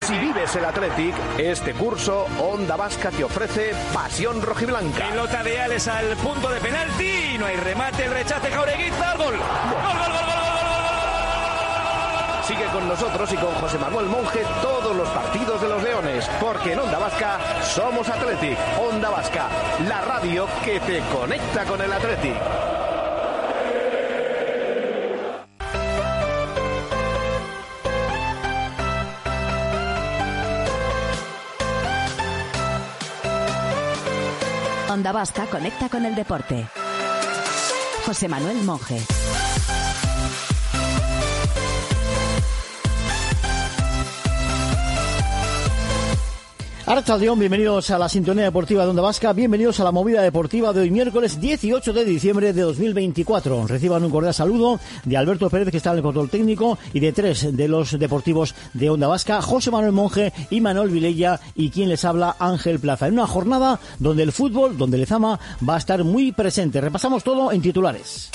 Si vives el Athletic, este curso Onda Vasca te ofrece pasión rojiblanca. Pelota de Ales al punto de penalti, no hay remate, el rechace Jaureguizar, gol. Gol. Sigue con nosotros y con José Manuel Monje todos los partidos de los Leones, porque en Onda Vasca somos Athletic. Onda Vasca, la radio que te conecta con el Athletic. Onda Vasca conecta con el deporte. José Manuel Monje. Arrachaldeón, bienvenidos a la sintonía deportiva de Onda Vasca, bienvenidos a la movida deportiva de hoy miércoles 18 de diciembre de 2024. Reciban un cordial saludo de Alberto Pérez, que está en el control técnico, y de tres de los deportivos de Onda Vasca, José Manuel Monje y Manuel Vilella, y quien les habla, Ángel Plaza. En una jornada donde el fútbol, donde Lezama va a estar muy presente. Repasamos todo en titulares.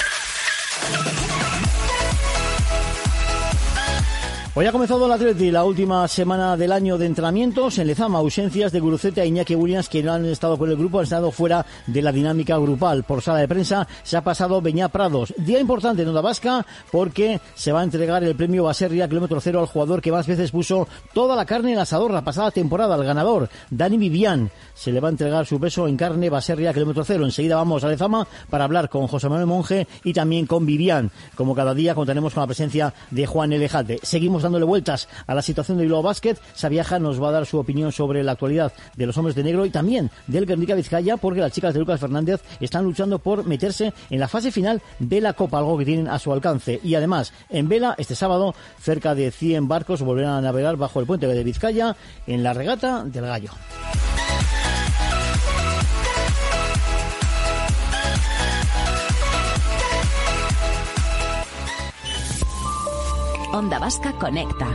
Hoy ha comenzado el Atleti, la última semana del año de entrenamientos. En Lezama, ausencias de Guruceta e Iñaki Williams, que no han estado con el grupo, han estado fuera de la dinámica grupal. Por sala de prensa se ha pasado Beñá Prados. Día importante en Onda Vasca porque se va a entregar el premio Baserria kilómetro cero al jugador que más veces puso toda la carne en el asador la pasada temporada, el ganador, Dani Vivian. Se le va a entregar su peso en carne Baserria kilómetro cero. Enseguida vamos a Lezama para hablar con José Manuel Monje y también con Vivian. Como cada día contaremos con la presencia de Juan Elejate. Seguimos dándole vueltas a la situación de Bilbao Basket. Sabiaja nos va a dar su opinión sobre la actualidad de los hombres de negro y también del Guernica Vizcaya, porque las chicas de Lucas Fernández están luchando por meterse en la fase final de la Copa, algo que tienen a su alcance. Y además, en vela, este sábado, cerca de 100 barcos volverán a navegar bajo el puente de Vizcaya en la regata del Gallo. Onda Vasca conecta.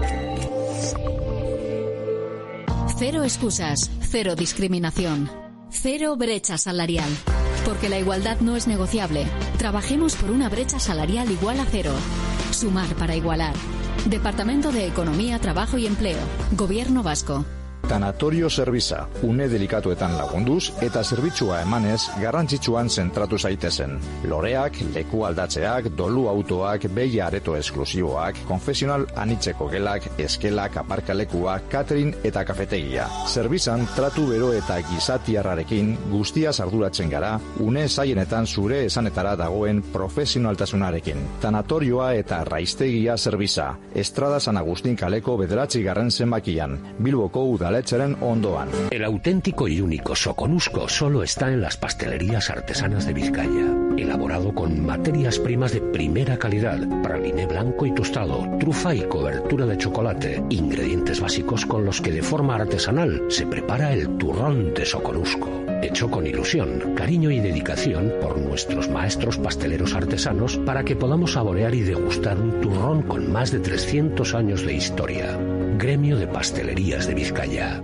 Cero excusas, cero discriminación, cero brecha salarial. Porque la igualdad no es negociable. Trabajemos por una brecha salarial igual a cero. Sumar para igualar. Departamento de Economía, Trabajo y Empleo. Gobierno Vasco. Tanatorio Zerbitza, une delikatuetan lagunduz eta zerbitzua emanez garrantzitsuan zentratu zaitezen. Loreak, leku aldatzeak, dolu autoak, behi areto esklusiboak, konfesional anitzeko gelak, eskelak, aparkalekuak, catering eta kafetegia. Zerbitzan tratu bero eta gizatiarrarekin guztiaz arduratzen gara, une zaienetan zure esanetara dagoen profesionaltasunarekin. Tanatorioa eta raiztegia Zerbitza, Estrada San Agustín kaleko 9. zenbakian, Bilboko udaletxeren ondoan. El auténtico y único soconusco solo está en las pastelerías artesanas de Vizcaya. Elaborado con materias primas de primera calidad, praliné blanco y tostado, trufa y cobertura de chocolate, ingredientes básicos con los que de forma artesanal se prepara el turrón de soconusco. Hecho con ilusión, cariño y dedicación por nuestros maestros pasteleros artesanos para que podamos saborear y degustar un turrón con más de 300 años de historia. Gremio de Pastelerías de Vizcaya.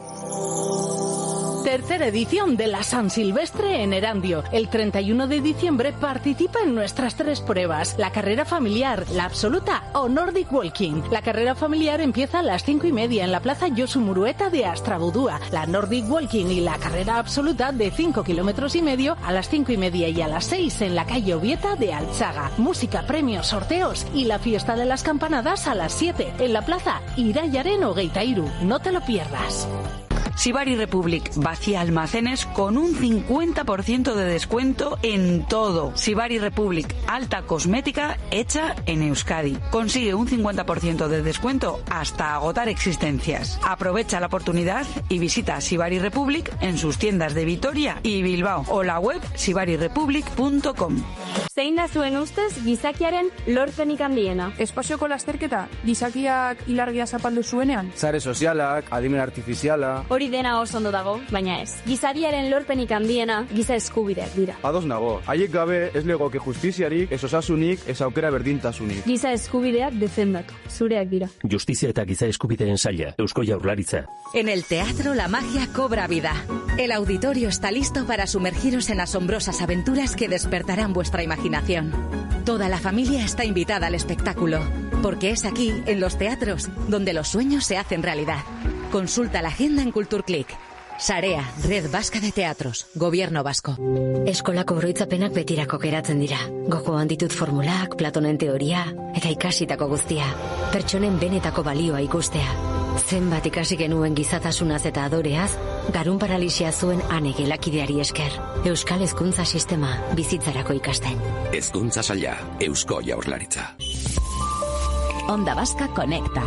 Tercera edición de la San Silvestre en Erandio. El 31 de diciembre participa en nuestras 3 pruebas: la carrera familiar, la absoluta o Nordic Walking. La carrera familiar empieza a las 5:30 en la plaza Josu Murueta de Astrabudúa. La Nordic Walking y la carrera absoluta de 5,5 kilómetros a las 5:30 y a las 6 en la calle Obieta de Altsaga. Música, premios, sorteos y la fiesta de las campanadas a las 7 en la plaza Iraiaren Ogeitairu. No te lo pierdas. Sibari Republic, vacía almacenes con un 50% de descuento en todo. Sibari Republic, alta cosmética hecha en Euskadi. Consigue un 50% de descuento hasta agotar existencias. Aprovecha la oportunidad y visita Sibari Republic en sus tiendas de Vitoria y Bilbao o la web sibarirepublic.com. Zein da zuen ustez gizakiaren lorpenik handiena? Espazioko lasterketa, gizakiak ilargia zapaldu zuenean? Sare sozialak, adimen artifiziala... Hori dena oso ondo dago, baina ez. Gizadiaren lorpenik handiena giza eskubideak dira. Ados nago, haiek gabe ez legoke justiziarik, ez osasunik, ez aukera berdintasunik. Giza eskubideak defendatu, zureak dira. Justizia eta giza eskubideen saila, Eusko Jaurlaritza. En el teatro la magia cobra vida. El auditorio está listo para sumergiros en asombrosas aventuras que despertarán vuestra nuestra imaginación. Toda la familia está invitada al espectáculo, porque es aquí, en los teatros, donde los sueños se hacen realidad. Consulta la agenda en Kulturklik. Sarea, Red Vasca de Teatros, Gobierno Vasco. Eskolako oroitzapenak betirako geratzen dira. Gogoan ditut formulak, Platonen teoria, eta ikasitako guztia. Pertsonen benetako balioa ikustea. Zenbat ikasi genuen gizatasunaz eta adoreaz, garun paralisia zuen ane gelakideari esker. Euskal Hezkuntza Sistema, bizitzarako ikasten. Hezkuntza Saila, Eusko Jaurlaritza. Onda Vasca conecta.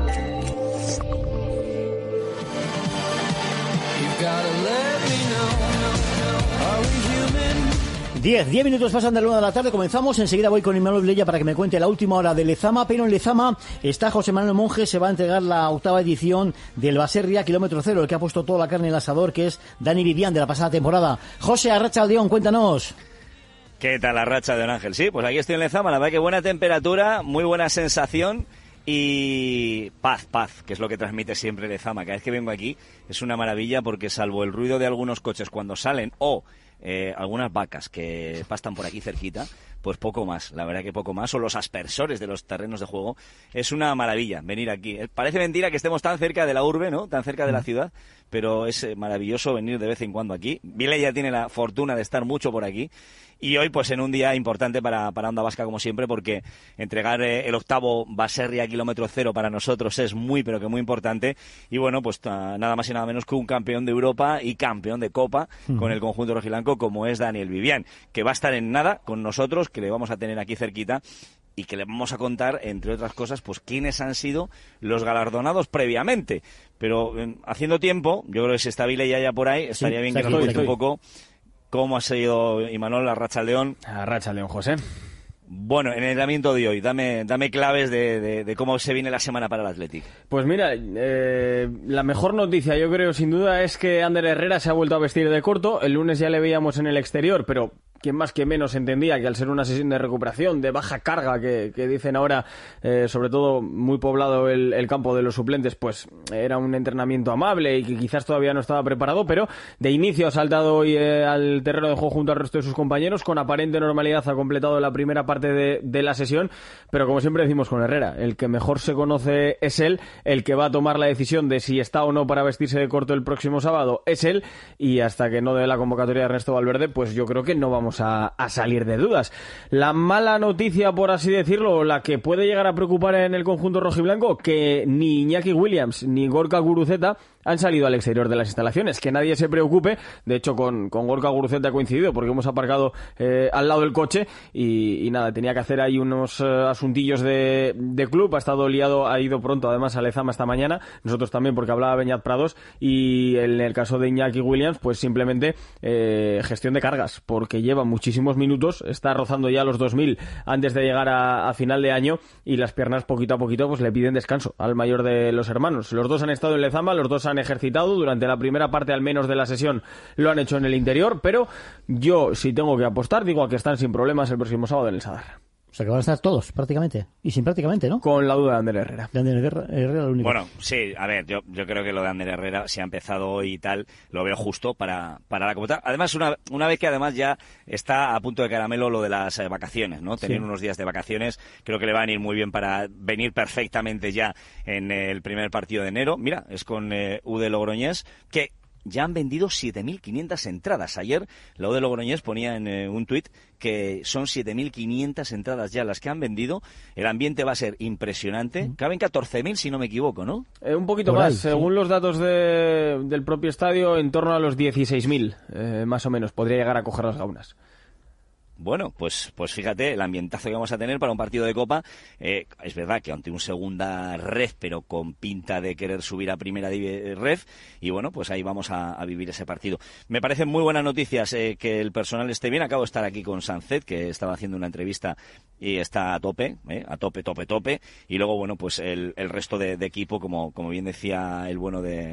10 minutos pasan de la 1 de la tarde, comenzamos, enseguida voy con Imanol Vilella para que me cuente la última hora de Lezama, pero en Lezama está José Manuel Monge, se va a entregar la 8ª edición del Baserria Kilómetro Cero, el que ha puesto toda la carne en el asador, que es Dani Vivian de la pasada temporada. José, arratsaldeon, cuéntanos. ¿Qué tal la racha de Don Ángel? Sí, pues aquí estoy en Lezama, la verdad que buena temperatura, muy buena sensación y paz, que es lo que transmite siempre Lezama. Cada vez que vengo aquí es una maravilla porque salvo el ruido de algunos coches cuando salen o algunas vacas que pastan por aquí cerquita, pues poco más, la verdad que poco más, o los aspersores de los terrenos de juego, es una maravilla venir aquí. Parece mentira que estemos tan cerca de la urbe, ¿no? Tan cerca de la ciudad, pero es maravilloso venir de vez en cuando aquí. Vile ya tiene la fortuna de estar mucho por aquí. Y hoy, pues en un día importante para Onda Vasca, como siempre, porque entregar el 8º Baserria Kilómetro Cero para nosotros es muy, pero que muy importante. Y bueno, pues nada más y nada menos que un campeón de Europa y campeón de Copa con el conjunto rojiblanco, como es Daniel Vivian, que va a estar en nada con nosotros, que le vamos a tener aquí cerquita y que le vamos a contar, entre otras cosas, pues quiénes han sido los galardonados previamente. Pero haciendo tiempo, yo creo que si está Vile ya por ahí, estaría bien que nos cuente un poco cómo ha sido Imanol arratsaldeon. Arratsaldeon, José. Bueno, en el entrenamiento de hoy, dame claves de cómo se viene la semana para el Athletic. Pues mira, la mejor noticia, yo creo, sin duda, es que Ander Herrera se ha vuelto a vestir de corto. El lunes ya le veíamos en el exterior, pero quien más que menos entendía que al ser una sesión de recuperación, de baja carga, que dicen ahora, sobre todo muy poblado el campo de los suplentes, pues era un entrenamiento amable y que quizás todavía no estaba preparado, pero de inicio ha saltado hoy al terreno de juego junto al resto de sus compañeros, con aparente normalidad ha completado la primera parte de la sesión, pero como siempre decimos con Herrera, el que mejor se conoce es él, el que va a tomar la decisión de si está o no para vestirse de corto el próximo sábado es él, y hasta que no dé la convocatoria de Ernesto Valverde, pues yo creo que no vamos a salir de dudas. La mala noticia, por así decirlo, la que puede llegar a preocupar en el conjunto rojiblanco, que ni Iñaki Williams ni Gorka Guruceta han salido al exterior de las instalaciones. Que nadie se preocupe, de hecho con Gorka Guruceta ha coincidido porque hemos aparcado al lado del coche y nada, tenía que hacer ahí unos asuntillos de club, ha estado liado, ha ido pronto además a Lezama esta mañana, nosotros también porque hablaba Beñat Prados, y en el caso de Iñaki Williams pues simplemente gestión de cargas, porque lleva muchísimos minutos, está rozando ya los 2000 antes de llegar a final de año, y las piernas poquito a poquito pues le piden descanso al mayor de los hermanos. Los dos han estado en Lezama, los dos han ejercitado durante la primera parte al menos de la sesión, lo han hecho en el interior, pero yo, si tengo que apostar, digo a que están sin problemas el próximo sábado en el Sadar. O sea que van a estar todos, prácticamente. Y sin prácticamente, ¿no? Con la duda de Ander Herrera. De Ander Herrera, lo único. Bueno, sí, a ver, yo creo que lo de Ander Herrera, si ha empezado hoy y tal, lo veo justo para la Copa. Además, una vez que además ya está a punto de caramelo lo de las vacaciones, ¿no? Tener unos días de vacaciones, creo que le va a venir muy bien para venir perfectamente ya en el primer partido de enero. Mira, es con UD Logroñés, que ya han vendido 7.500 entradas. Ayer la U de Logroñés ponía en un tuit que son 7.500 entradas ya las que han vendido. El ambiente va a ser impresionante. Caben 14.000 si no me equivoco, ¿no? Un poquito más. Según los datos del propio estadio, en torno a los 16.000, más o menos. Podría llegar a coger las gaunas. Bueno, pues fíjate, el ambientazo que vamos a tener para un partido de Copa. Es verdad que ante un segunda ref, pero con pinta de querer subir a primera ref, y bueno, pues ahí vamos a vivir ese partido. Me parecen muy buenas noticias que el personal esté bien. Acabo de estar aquí con Sancet, que estaba haciendo una entrevista y está a tope, tope. Y luego, bueno, pues el resto de equipo, como bien decía el bueno de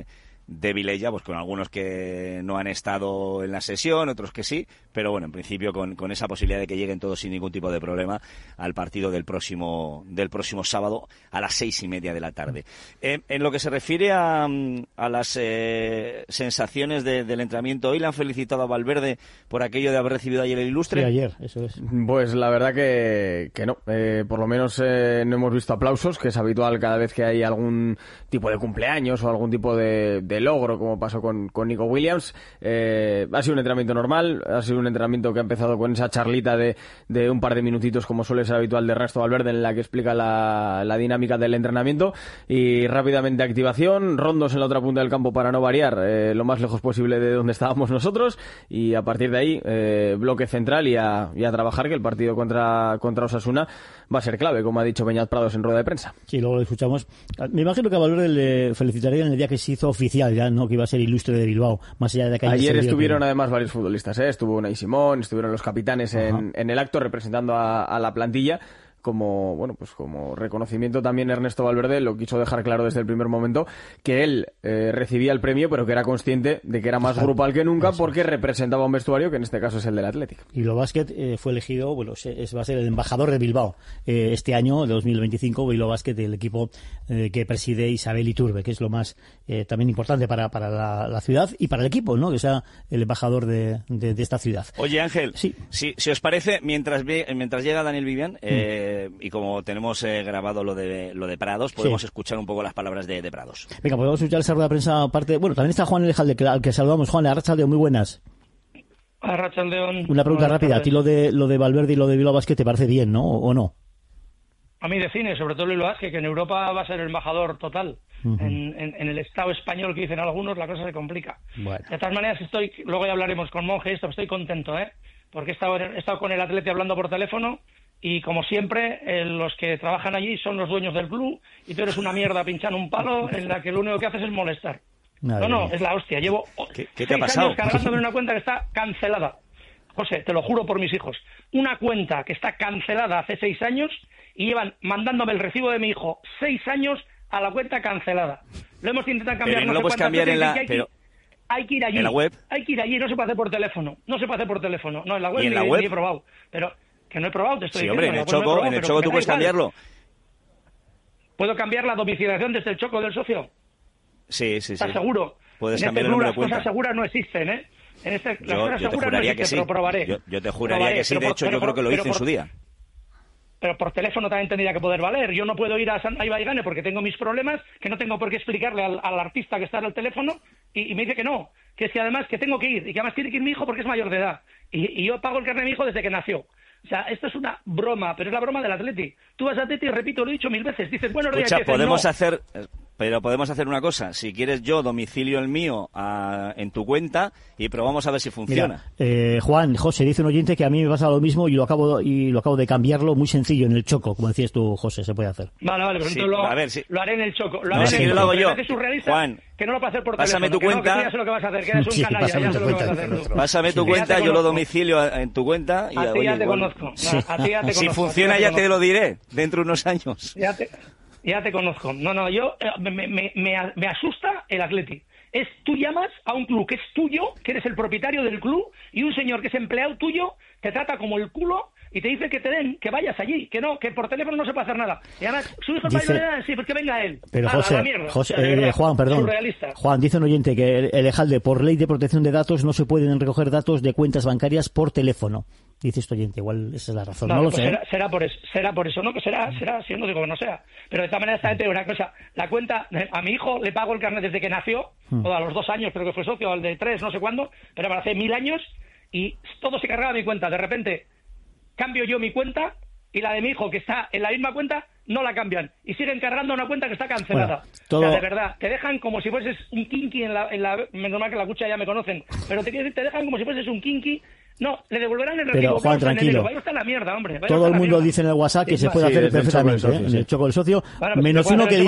de Vilella, pues con algunos que no han estado en la sesión, otros que sí, pero bueno, en principio con esa posibilidad de que lleguen todos sin ningún tipo de problema al partido del próximo sábado a las 6:30 de la tarde. En lo que se refiere a las sensaciones del entrenamiento, hoy le han felicitado a Valverde por aquello de haber recibido ayer el Ilustre. Sí, ayer, eso es. Pues la verdad que no, por lo menos no hemos visto aplausos, que es habitual cada vez que hay algún tipo de cumpleaños o algún tipo de logro, como pasó con Nico Williams. Ha sido un entrenamiento normal, ha sido un entrenamiento que ha empezado con esa charlita de un par de minutitos, como suele ser habitual de Ernesto Valverde, en la que explica la dinámica del entrenamiento, y rápidamente activación, rondos en la otra punta del campo para no variar, lo más lejos posible de donde estábamos nosotros, y a partir de ahí bloque central y a trabajar, que el partido contra Osasuna va a ser clave, como ha dicho Beñat Prados en rueda de prensa. Sí, luego lo escuchamos. Me imagino que a Valverde le felicitaría en el día que se hizo oficial ya, ¿no? Que iba a ser Ilustre de Bilbao, más allá de que ayer estuvieron además varios futbolistas, estuvo Unai Simón, estuvieron los capitanes en el acto representando a la plantilla. Como reconocimiento también Ernesto Valverde lo quiso dejar claro desde el primer momento, que él recibía el premio, pero que era consciente de que era más grupal que nunca, porque representaba un vestuario que en este caso es el del Athletic. Y Bilbao Basket fue elegido, va a ser el embajador de Bilbao este año, de 2025, Bilbao Basket, el equipo que preside Isabel Iturbe, que es lo más también importante para la ciudad y para el equipo, ¿no? Que sea el embajador de esta ciudad. Oye, Ángel, sí. Si os parece, mientras llega Daniel Vivian, y como tenemos grabado lo de Prados, podemos escuchar un poco las palabras de Prados. Venga, podemos escuchar esa rueda de prensa aparte. Bueno, también está Juan Elejalde, al que saludamos. Juan, Arratsaldeon, muy buenas. Arratsaldeon. Una pregunta rápida. ¿A ti lo de Valverde y lo de Bilbao Basket te parece bien, no? ¿O no? A mí define, sobre todo Bilbao Basket, que en Europa va a ser el embajador total. En el Estado español, que dicen algunos, la cosa se complica. Bueno. De todas maneras, luego ya hablaremos con Monge, estoy contento, porque he estado con el Atleti hablando por teléfono. Y como siempre, los que trabajan allí son los dueños del club, y tú eres una mierda pinchando un palo en la que lo único que haces es molestar. No, es la hostia. Llevo ¿Qué te ha pasado? 6 años cargándome una cuenta que está cancelada. José, te lo juro por mis hijos. Una cuenta que está cancelada hace 6 años y llevan mandándome el recibo de mi hijo 6 años a la cuenta cancelada. Lo hemos intentado cambiar. Pero no lo puedes cambiar en la... Hay que ir allí. ¿En la web? Hay que ir allí, no se puede hacer por teléfono. No, en la web, ¿Y en la web? Ni he probado. Pero... que no he probado, te estoy diciendo. Sí, hombre, en el Choco tú puedes cambiarlo. ¿Puedo cambiar la domiciliación desde el Choco del socio? Sí. ¿Estás seguro? Puedes cambiar el número de cuenta. Las cosas seguras no existen, Las cosas seguras no existen, pero probaré. Yo te juraría que sí, de hecho yo creo que lo hice en su día. Pero por teléfono también tendría que poder valer. Yo no puedo ir a Ibaigane porque tengo mis problemas, que no tengo por qué explicarle al artista que está en el teléfono, y me dice que no, que es que además que tengo que ir, y que además tiene que ir mi hijo porque es mayor de edad. Y yo pago el carnet de mi hijo desde que nació. O sea, esto es una broma, pero es la broma del Atleti. Tú vas al Atleti y, repito, lo he dicho 1000 veces, dices, bueno, escucha, podemos hacer una cosa. Si quieres, yo domicilio el mío en tu cuenta y probamos a ver si funciona. Mira, Juan, José, dice un oyente que a mí me pasa lo mismo y lo acabo de cambiarlo muy sencillo en el Choco, como decías tú, José, se puede hacer. Vale, pero sí, entonces lo haré en el Choco. Lo haré en el Choco. Lo hago yo. Juan, que no lo puedo hacer por teléfono. Pásame tu cuenta. Que ya sé lo que vas a hacer, que eres un canalla, ya sé lo que vas a hacer tú. Pásame tu cuenta, yo lo domicilio en tu cuenta. A ti ya te conozco. Si funciona ya te lo diré dentro de unos años. Ya te conozco. No, yo me asusta el Atleti. Tú llamas a un club que es tuyo, que eres el propietario del club, y un señor que es empleado tuyo te trata como el culo y te dice que te den, que vayas allí, que no, que por teléfono no se puede hacer nada. Y además, su hijo está mayor, sí, pues que venga él. Pero Juan, perdón. Juan, dice un oyente que el Elejalde, por ley de protección de datos, no se pueden recoger datos de cuentas bancarias por teléfono. Dice este oyente, igual esa es la razón. No lo sé. Será por eso, ¿no? Que será, si no digo que no sea. Pero de esta manera, esta gente, una cosa, la cuenta, a mi hijo le pago el carnet desde que nació, o a los 2 años, creo que fue socio, al de 3, no sé cuándo, pero hace 1000 años, y todo se cargaba mi cuenta. De repente, cambio yo mi cuenta, y la de mi hijo, que está en la misma cuenta, no la cambian. Y siguen cargando una cuenta que está cancelada. Todo... O sea, de verdad, te dejan como si fueses un kinky en la menos mal que la cucha ya me conocen, pero te dejan como si fueses un kinky. No, le devolverán el recibo. Pero Juan, tranquilo. Vaya hasta la mierda, hombre. Todo el mundo dice en el WhatsApp que se puede hacer perfectamente, en el Choco del Socio, menos uno que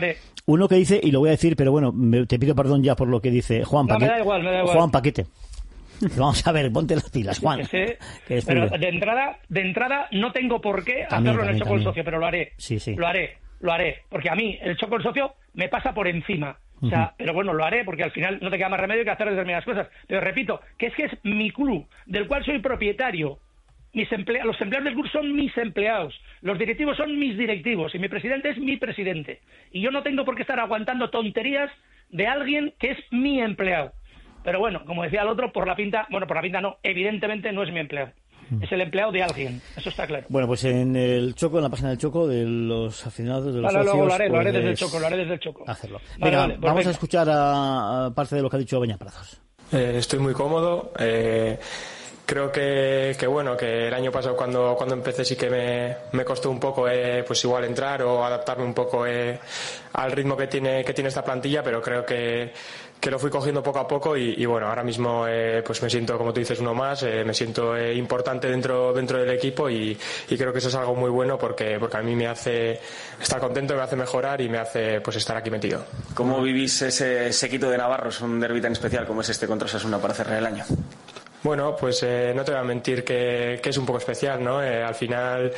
dice, y lo voy a decir, pero bueno, te pido perdón ya por lo que dice Juan Paquete. Me da igual. Juan Paquete. Vamos a ver, ponte las pilas, Juan. Pero de entrada no tengo por qué hacerlo en el Choco del Socio, pero lo haré. Sí. Lo haré, porque a mí el Choco del Socio me pasa por encima. O sea, pero bueno, lo haré porque al final no te queda más remedio que hacer determinadas cosas. Pero repito, que es mi club, del cual soy propietario. Los empleados del club son mis empleados, los directivos son mis directivos y mi presidente es mi presidente. Y yo no tengo por qué estar aguantando tonterías de alguien que es mi empleado. Pero bueno, como decía el otro, por la pinta no, evidentemente no es mi empleado. Es el empleado de alguien, eso está claro. Bueno, pues en el Choco, en la página del Choco, de los aficionados, de los socios... Luego lo haré desde el Choco, Hacerlo. Venga, vamos a escuchar a parte de lo que ha dicho Beñaprazos. Estoy muy cómodo. Creo que bueno, que el año pasado cuando empecé sí que me costó un poco pues igual entrar o adaptarme un poco al ritmo que tiene esta plantilla, pero creo que lo fui cogiendo poco a poco y bueno, ahora mismo pues me siento, como tú dices, uno más, me siento importante dentro del equipo y creo que eso es algo muy bueno porque a mí me hace estar contento, me hace mejorar y me hace pues estar aquí metido. ¿Cómo vivís ese Sequito de Navarros, un derbi tan especial como es este contra Osasuna para cerrar el año? Bueno, pues no te voy a mentir que es un poco especial, ¿no? Al final,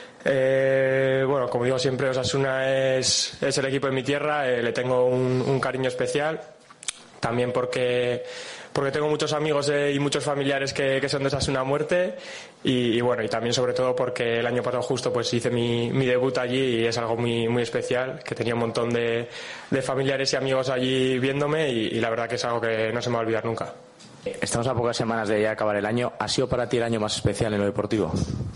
bueno, como digo siempre, Osasuna es el equipo de mi tierra, le tengo un cariño especial, también porque tengo muchos amigos y muchos familiares que son de Osasuna a muerte y bueno, y también sobre todo porque el año pasado justo pues hice mi debut allí y es algo muy, muy especial, que tenía un montón de familiares y amigos allí viéndome y la verdad que es algo que no se me va a olvidar nunca. Estamos a pocas semanas de ya acabar el año. ¿Ha sido para ti el año más especial en lo deportivo?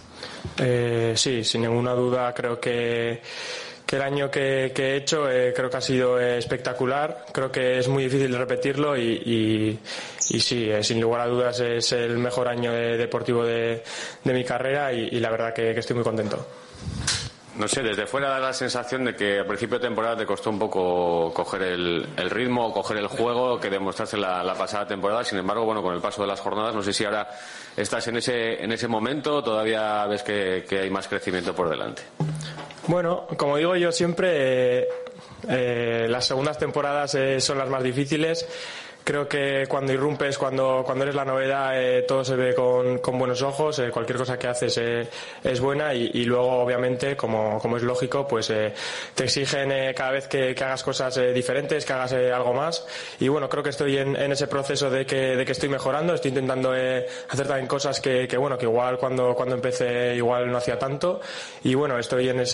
Sí, sin ninguna duda. Creo que el año que he hecho creo que ha sido espectacular. Creo que es muy difícil de repetirlo y sí, sin lugar a dudas es el mejor año deportivo de mi carrera y la verdad que estoy muy contento. No sé, desde fuera da la sensación de que al principio de temporada te costó un poco coger el ritmo, coger el juego que demostraste la pasada temporada. Sin embargo, bueno, con el paso de las jornadas, no sé si ahora estás en ese momento o todavía ves que hay más crecimiento por delante. Bueno, como digo yo siempre, las segundas temporadas son las más difíciles. Creo que cuando irrumpes, cuando eres la novedad, todo se ve con buenos ojos, cualquier cosa que haces es buena y luego obviamente, como es lógico, pues te exigen cada vez que hagas cosas diferentes, que hagas algo más y bueno, creo que estoy en ese proceso de que estoy mejorando, estoy intentando hacer también cosas que bueno, que igual cuando empecé igual no hacía tanto y bueno, estoy en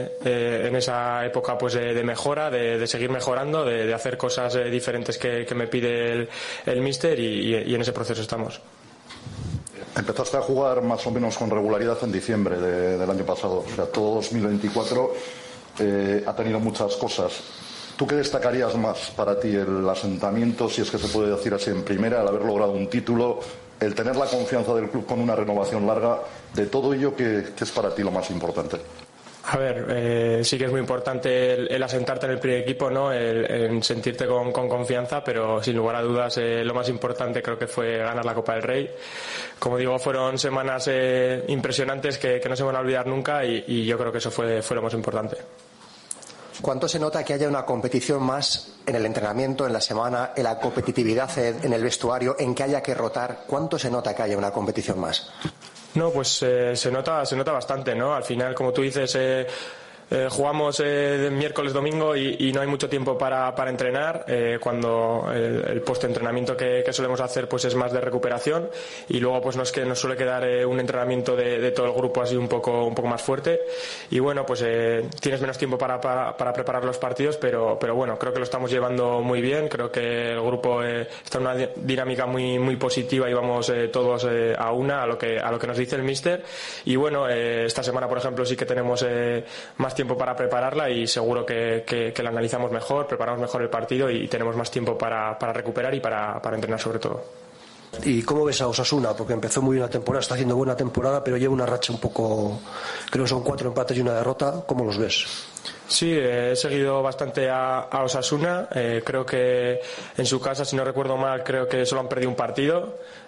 esa época pues de mejora, de seguir mejorando, de hacer cosas diferentes que me pide el míster y en ese proceso estamos. Empezaste a jugar más o menos con regularidad en diciembre del año pasado, o sea, todo 2024 ha tenido muchas cosas. ¿Tú qué destacarías más para ti? El asentamiento, si es que se puede decir así, en primera, el haber logrado un título, el tener la confianza del club con una renovación larga, de todo ello, ¿qué es para ti lo más importante? A ver, sí que es muy importante el asentarte en el primer equipo, ¿no? El sentirte con confianza, pero sin lugar a dudas lo más importante creo que fue ganar la Copa del Rey. Como digo, fueron semanas impresionantes que no se van a olvidar nunca y yo creo que eso fue lo más importante. ¿Cuánto se nota que haya una competición más en el entrenamiento, en la semana, en la competitividad en el vestuario, en que haya que rotar? ¿Cuánto se nota que haya una competición más? No, pues se nota bastante, ¿no? Al final, como tú dices, jugamos de miércoles, domingo y no hay mucho tiempo para entrenar. Cuando el post-entrenamiento que solemos hacer pues es más de recuperación y luego pues nos suele quedar un entrenamiento de todo el grupo así un poco más fuerte y bueno, pues tienes menos tiempo para preparar los partidos, pero bueno, creo que lo estamos llevando muy bien. Creo que el grupo está en una dinámica muy positiva y vamos todos a lo que nos dice el míster y bueno, esta semana por ejemplo sí que tenemos más tiempo para prepararla y seguro que la analizamos mejor, preparamos mejor el partido y tenemos más tiempo para recuperar y para entrenar sobre todo. ¿Y cómo ves a Osasuna? Porque empezó muy bien la temporada, está haciendo buena temporada, pero lleva una racha un poco, creo que son 4 empates y una derrota. ¿Cómo los ves? Sí, he seguido bastante a Osasuna. Creo que en su casa, si no recuerdo mal, creo que solo han perdido un partido.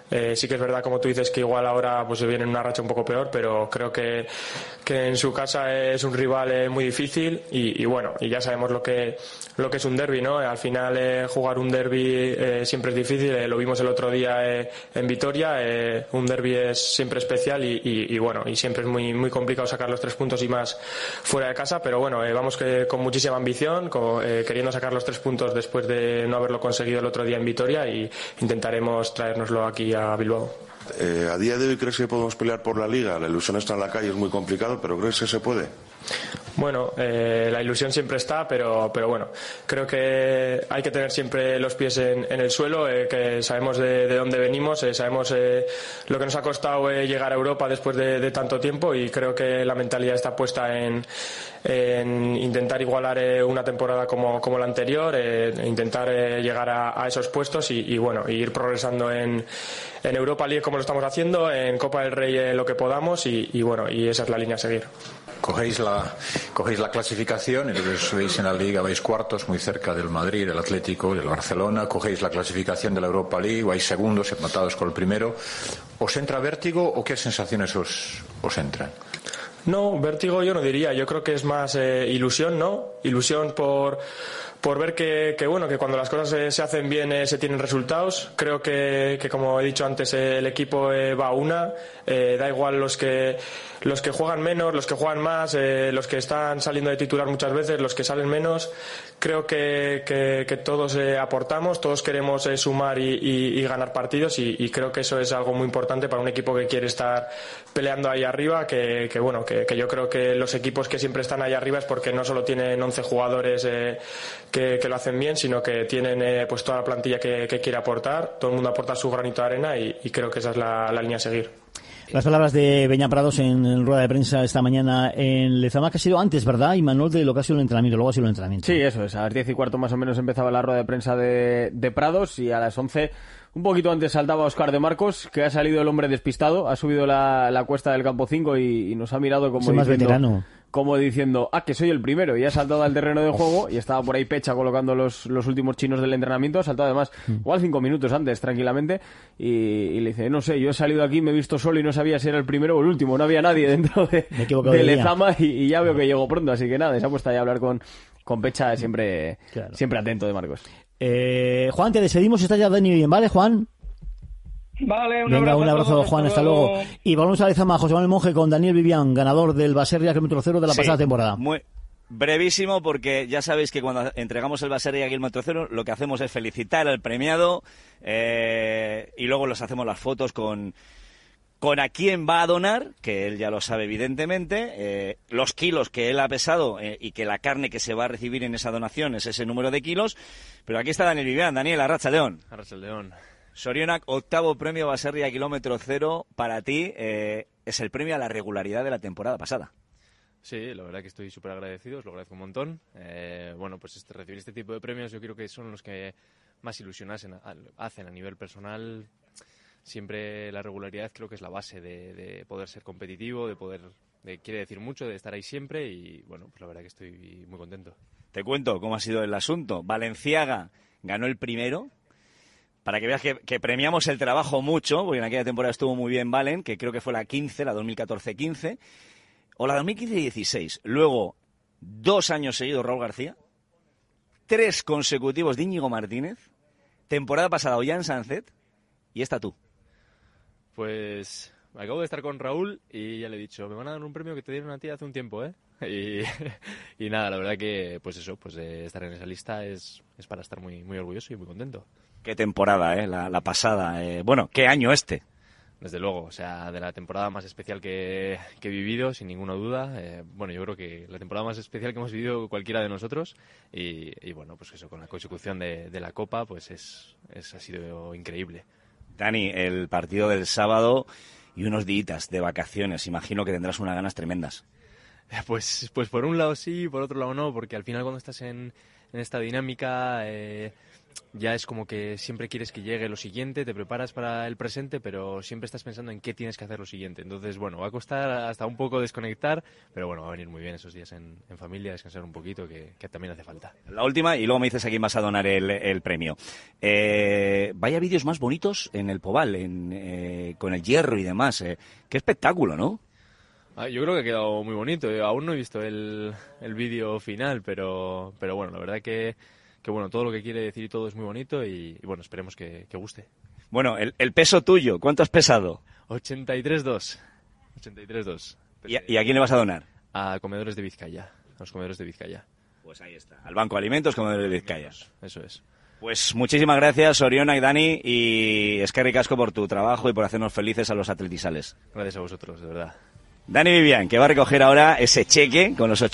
Sí que es verdad, como tú dices, que igual ahora pues se viene en una racha un poco peor, pero creo que en su casa es un rival muy difícil y bueno, y ya sabemos lo que es un derbi, ¿no? Al final jugar un derbi siempre es difícil, lo vimos el otro día en Vitoria, un derbi es siempre especial y bueno, y siempre es muy, muy complicado sacar los 3 puntos y más fuera de casa, pero bueno, vamos con muchísima ambición, queriendo sacar los 3 puntos después de no haberlo conseguido el otro día en Vitoria y intentaremos traérnoslo aquí a Bilbao. ¿A día de hoy crees que podemos pelear por la Liga? La ilusión está en la calle, es muy complicado, pero ¿crees que se puede? Bueno, la ilusión siempre está, pero bueno, creo que hay que tener siempre los pies en el suelo, que sabemos de dónde venimos, sabemos lo que nos ha costado llegar a Europa después de tanto tiempo y creo que la mentalidad está puesta en intentar igualar una temporada como la anterior, intentar llegar a esos puestos y bueno, ir progresando en Europa League como lo estamos haciendo, en Copa del Rey lo que podamos y bueno, y esa es la línea a seguir. Cogéis la clasificación y luego subís en la Liga, vais cuartos, muy cerca del Madrid, del Atlético, del Barcelona. Cogéis la clasificación de la Europa League, vais segundos, empatados con el primero. ¿Os entra vértigo o qué sensaciones os entran? No, vértigo yo no diría. Yo creo que es más ilusión, ¿no? Ilusión por ver que bueno, que cuando las cosas se hacen bien se tienen resultados. Creo que como he dicho antes, el equipo va a una. Da igual los que juegan menos, los que juegan más, los que están saliendo de titular muchas veces, los que salen menos. Creo que todos aportamos, todos queremos sumar y ganar partidos y creo que eso es algo muy importante para un equipo que quiere estar peleando ahí arriba, que bueno, que yo creo que los equipos que siempre están ahí arriba es porque no solo tienen 11 jugadores que lo hacen bien, sino que tienen pues toda la plantilla que quiere aportar, todo el mundo aporta su granito de arena y creo que esa es la línea a seguir. Las palabras de Beñat Prados en rueda de prensa esta mañana en Lezama, que ha sido antes, ¿verdad? Y Manuel, de lo que ha sido el entrenamiento, luego ha sido el entrenamiento. Sí, eso es, a las 10:15 más o menos empezaba la rueda de prensa de Prados y a las 11, un poquito antes, saltaba Óscar de Marcos, que ha salido el hombre despistado, ha subido la cuesta del campo 5 y nos ha mirado como más veterano. Como diciendo, que soy el primero, y ha saltado al terreno de juego y estaba por ahí Pecha colocando los últimos chinos del entrenamiento, ha saltado además igual 5 minutos antes tranquilamente y le dice, no sé, yo he salido aquí, me he visto solo y no sabía si era el primero o el último, no había nadie dentro de Lezama y ya veo que llego pronto, así que nada, se ha puesto ahí a hablar con Pecha, siempre atento de Marcos. Juan, te despedimos, está ya Dani bien, ¿vale, Juan? Vale, un abrazo, Juan, hasta luego. Y volvemos a Lezama, José Manuel Monje con Daniel Vivian, ganador del Baserria kilómetro cero de la pasada temporada. Muy brevísimo, porque ya sabéis que cuando entregamos el Baserria kilómetro cero lo que hacemos es felicitar al premiado y luego les hacemos las fotos con a quién va a donar, que él ya lo sabe evidentemente, los kilos que él ha pesado y que la carne que se va a recibir en esa donación es ese número de kilos. Pero aquí está Daniel Vivian. Daniel, Arratsaldeon. Arratsaldeon. Sorionak, 8º premio Baserria kilómetro cero para ti, es el premio a la regularidad de la temporada pasada. Sí, la verdad que estoy súper agradecido, os lo agradezco un montón. Bueno, pues recibir este tipo de premios yo creo que son los que más ilusión hacen a nivel personal. Siempre la regularidad creo que es la base de poder ser competitivo, quiere decir mucho, de estar ahí siempre y bueno, pues la verdad que estoy muy contento. Te cuento cómo ha sido el asunto. Valenciaga ganó el primero. Para que veas que premiamos el trabajo mucho, porque en aquella temporada estuvo muy bien Valen, que creo que fue la 2014-15, o la 2015-16. Luego, 2 años seguidos Raúl García, 3 consecutivos de Íñigo Martínez, temporada pasada Ollán Sánchez, y esta tú. Pues acabo de estar con Raúl y ya le he dicho, me van a dar un premio que te dieron a ti hace un tiempo, ¿eh? Y nada, la verdad que pues eso, pues estar en esa lista es para estar muy, muy orgulloso y muy contento. Qué temporada, la pasada. Bueno, qué año este. Desde luego, o sea, de la temporada más especial que he vivido, sin ninguna duda. Bueno, yo creo que la temporada más especial que hemos vivido cualquiera de nosotros. Y bueno, pues eso, con la consecución de la Copa, pues ha sido increíble. Dani, el partido del sábado y unos días de vacaciones. Imagino que tendrás unas ganas tremendas. Pues por un lado sí, por otro lado no, porque al final cuando estás en esta dinámica... ya es como que siempre quieres que llegue lo siguiente, te preparas para el presente, pero siempre estás pensando en qué tienes que hacer lo siguiente. Entonces, bueno, va a costar hasta un poco desconectar, pero bueno, va a venir muy bien esos días en familia, descansar un poquito, que también hace falta. La última, y luego me dices a quién vas a donar el premio. Vaya vídeos más bonitos en el Pobal, con el hierro y demás. Qué espectáculo, ¿no? Yo creo que ha quedado muy bonito. Aún no he visto el vídeo final, pero bueno, la verdad que bueno, todo lo que quiere decir y todo es muy bonito y bueno, esperemos que guste. Bueno, el peso tuyo, ¿cuánto has pesado? 83,2. 83,2. ¿Y a quién le vas a donar? A Comedores de Vizcaya. A los Comedores de Vizcaya. Pues ahí está. Al Banco de Alimentos Comedores de Vizcaya. Eso es. Pues muchísimas gracias, Oriona y Dani, y eskerrik asko por tu trabajo y por hacernos felices a los atletizales. Gracias a vosotros, de verdad. Dani Vivian, que va a recoger ahora ese cheque con los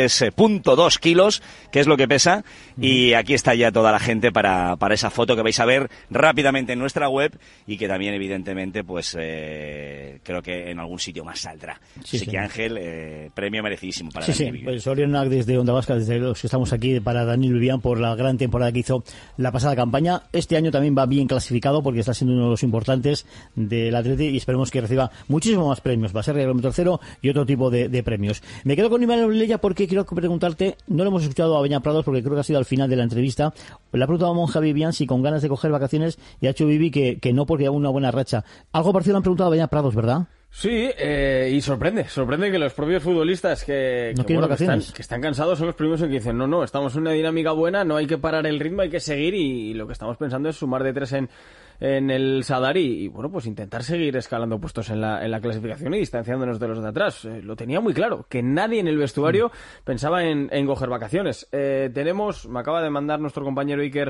83,2 kilos, que es lo que pesa, y aquí está ya toda la gente para esa foto que vais a ver rápidamente en nuestra web y que también, evidentemente, pues creo que en algún sitio más saldrá. Sí, Así que, Ángel, premio merecidísimo para Dani Vivian. Pues Oriona desde Onda Vasca, desde los que estamos aquí, para Dani Vivian por la gran temporada que hizo la pasada campaña. Este año también va bien clasificado porque está siendo uno de los importantes del Atleti y esperemos que reciba muchísimos más premios. Va a ser reglamento tercero y otro tipo de premios. Me quedo con Imanol Vilella porque quiero preguntarte, no lo hemos escuchado a Beñat Prados porque creo que ha sido al final de la entrevista, le ha preguntado a Monja Vivian si con ganas de coger vacaciones y ha hecho Vivi que no porque hay una buena racha. Algo parecido le han preguntado a Beñat Prados, ¿verdad? Sí, y sorprende que los propios futbolistas que están cansados son los primeros en que dicen no, estamos en una dinámica buena, no hay que parar el ritmo, hay que seguir y lo que estamos pensando es sumar de 3 en el Sadar y bueno, pues intentar seguir escalando puestos en la clasificación y distanciándonos de los de atrás. Lo tenía muy claro, que nadie en el vestuario pensaba en coger vacaciones. Me acaba de mandar nuestro compañero Iker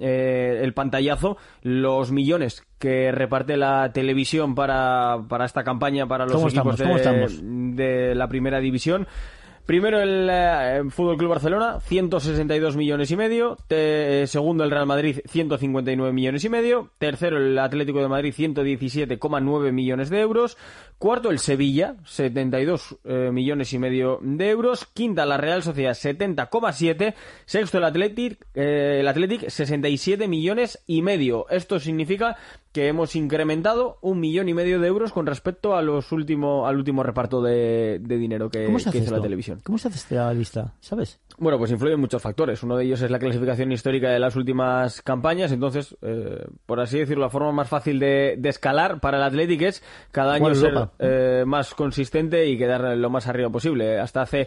el pantallazo, los millones que reparte la televisión para esta campaña para los equipos de la primera división. Primero el Fútbol Club Barcelona, 162 millones y medio. Segundo el Real Madrid, 159 millones y medio. Tercero el Atlético de Madrid, 117,9 millones de euros. Cuarto el Sevilla, 72 millones y medio de euros. Quinta la Real Sociedad, 70,7. Sexto el Athletic, 67 millones y medio. Esto significa que hemos incrementado 1,5 millones de euros con respecto al último reparto de dinero que hizo la televisión. ¿Cómo se hace esta lista? ¿Sabes? Bueno, pues influyen muchos factores. Uno de ellos es la clasificación histórica de las últimas campañas. Entonces, por así decirlo, la forma más fácil de escalar para el Athletic es cada año ser más consistente y quedar lo más arriba posible. Hasta hace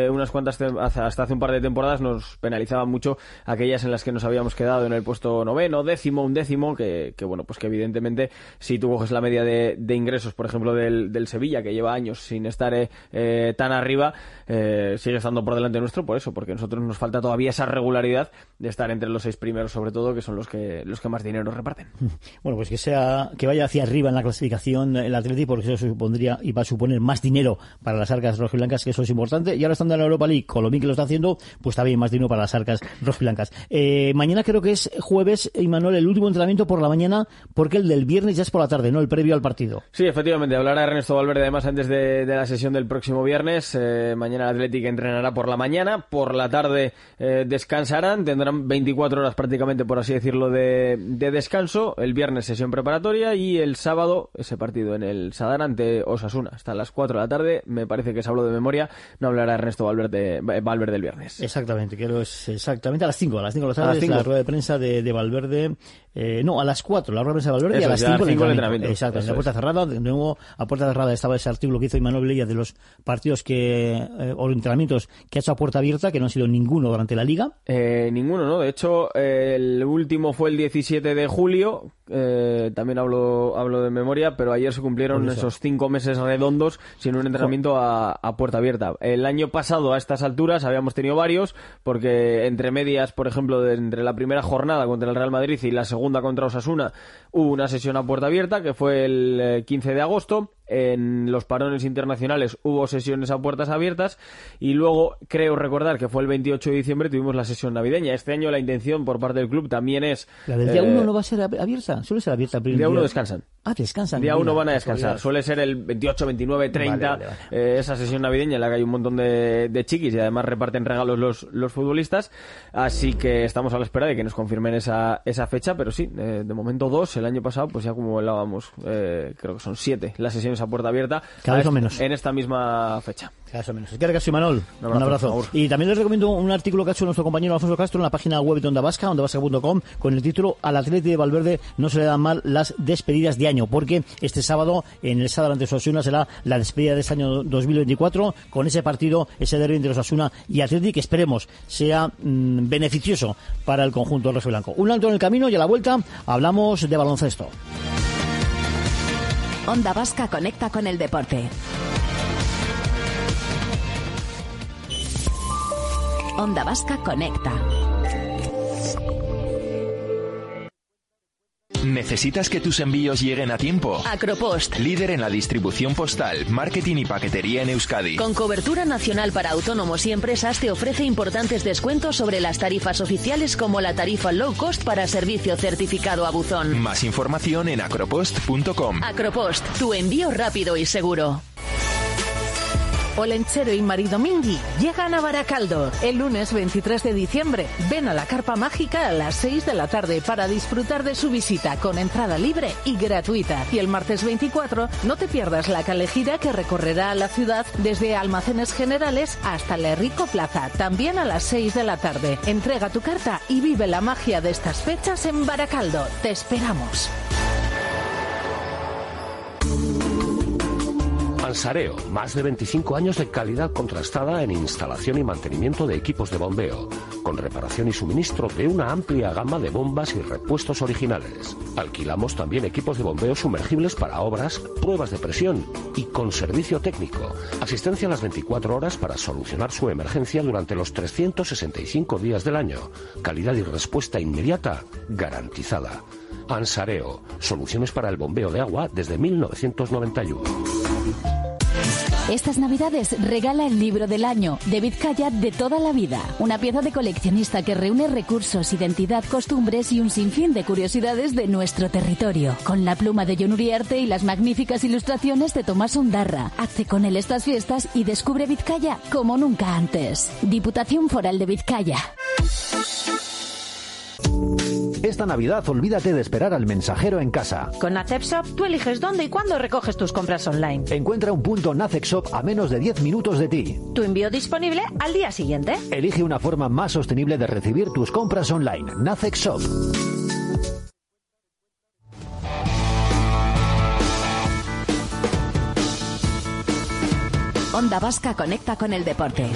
un par de temporadas nos penalizaban mucho aquellas en las que nos habíamos quedado en el puesto 9º, 10º, 11º, que bueno, pues que evidentemente si tú coges la media de ingresos, por ejemplo, del Sevilla, que lleva años sin estar tan arriba, sigue estando por delante nuestro por eso, porque a nosotros nos falta todavía esa regularidad de estar entre los 6 primeros, sobre todo, que son los que más dinero reparten. Bueno, pues que vaya hacia arriba en la clasificación el Atleti, porque eso supondría y va a suponer más dinero para las arcas rojiblancas, que eso es importante. Y ahora estando en la Europa League, con lo bien que lo está haciendo, pues también más dinero para las arcas rojiblancas. Mañana creo que es jueves, Imanol, el último entrenamiento por la mañana, porque el del viernes ya es por la tarde, ¿no? El previo al partido. Sí, efectivamente. Hablará Ernesto Valverde además antes de la sesión del próximo viernes. Mañana el Athletic entrenará por la mañana, por la tarde descansarán, tendrán 24 horas prácticamente, por así decirlo, de descanso. El viernes sesión preparatoria y el sábado ese partido en el Sadar ante Osasuna. Hasta las 4 de la tarde, me parece que se habló de memoria, no hablará Ernesto Valverde el viernes. Exactamente, creo que es exactamente a las 5 de la tarde, la rueda de prensa de Valverde. No, a las 4 la rueda de prensa de Valverde, y a las 5 el entrenamiento. Exacto, en la puerta cerrada. De nuevo, a puerta cerrada estaba ese artículo que hizo Imanol Vilella de los partidos o entrenamientos que ha hecho a puerta abierta, que no han sido ninguno durante la Liga. Ninguno, ¿no? De hecho, el último fue el 17 de julio. También hablo de memoria, pero ayer se cumplieron esos 5 meses redondos sin un entrenamiento a puerta abierta. El año pasado, a estas alturas, habíamos tenido varios, porque entre medias, por ejemplo, entre la primera jornada contra el Real Madrid y la segunda contra Osasuna, hubo una sesión a puerta abierta, que fue el 15 de agosto. En los parones internacionales hubo sesiones a puertas abiertas y luego, creo recordar que fue el 28 de diciembre, tuvimos la sesión navideña. Este año la intención por parte del club también es... ¿La del día 1 no va a ser abierta? abierta? ¿Suele ser abierta el primer día 1 descansan. Descansan. Día 1 van a descansar. Suele ser el 28, 29, 30, vale. Esa sesión navideña en la que hay un montón de chiquis y además reparten regalos los futbolistas. Así que estamos a la espera de que nos confirmen esa fecha, pero sí, de momento 2. El año pasado, pues ya como hablábamos, creo que son 7 las sesiones a puerta abierta. Cada vez o menos. En esta misma fecha. Cada vez o menos. Es que casi, Manol. Un abrazo. Y también les recomiendo un artículo que ha hecho nuestro compañero Alfonso Castro en la página web de Onda Vasca, ondavasca.com, con el título "Al Atleti de Valverde no se le dan mal las despedidas de año", porque este sábado en el Sadar ante Osasuna será la despedida de este año 2024 con ese partido, ese derbi entre Osasuna y Atleti, que esperemos sea beneficioso para el conjunto rojiblanco. Un alto en el camino y a la vuelta hablamos de baloncesto. Onda Vasca conecta con el deporte. Onda Vasca conecta. ¿Necesitas que tus envíos lleguen a tiempo? Acropost. Líder en la distribución postal, marketing y paquetería en Euskadi. Con cobertura nacional para autónomos y empresas, te ofrece importantes descuentos sobre las tarifas oficiales, como la tarifa low cost para servicio certificado a buzón. Más información en acropost.com. Acropost, tu envío rápido y seguro. Olentzero y Maridomingui llegan a Baracaldo el lunes 23 de diciembre. Ven a la Carpa Mágica a las 6 de la tarde para disfrutar de su visita con entrada libre y gratuita. Y el martes 24 no te pierdas la calejira que recorrerá la ciudad desde Almacenes Generales hasta la Rico Plaza, también a las 6 de la tarde. Entrega tu carta y vive la magia de estas fechas en Baracaldo. Te esperamos. Ansareo, más de 25 años de calidad contrastada en instalación y mantenimiento de equipos de bombeo, con reparación y suministro de una amplia gama de bombas y repuestos originales. Alquilamos también equipos de bombeo sumergibles para obras, pruebas de presión y con servicio técnico. Asistencia a las 24 horas para solucionar su emergencia durante los 365 días del año. Calidad y respuesta inmediata garantizada. Ansareo, soluciones para el bombeo de agua desde 1991. Estas Navidades regala el libro del año de Vizcaya de toda la vida. Una pieza de coleccionista que reúne recursos, identidad, costumbres y un sinfín de curiosidades de nuestro territorio. Con la pluma de Jon Uriarte y las magníficas ilustraciones de Tomás Ondarra. Hazte con él estas fiestas y descubre Vizcaya como nunca antes. Diputación Foral de Vizcaya. Esta Navidad olvídate de esperar al mensajero en casa. Con Nacepshop tú eliges dónde y cuándo recoges tus compras online. Encuentra un punto Nacepshop a menos de 10 minutos de ti. Tu envío disponible al día siguiente. Elige una forma más sostenible de recibir tus compras online. Nacepshop. Onda Vasca conecta con el deporte.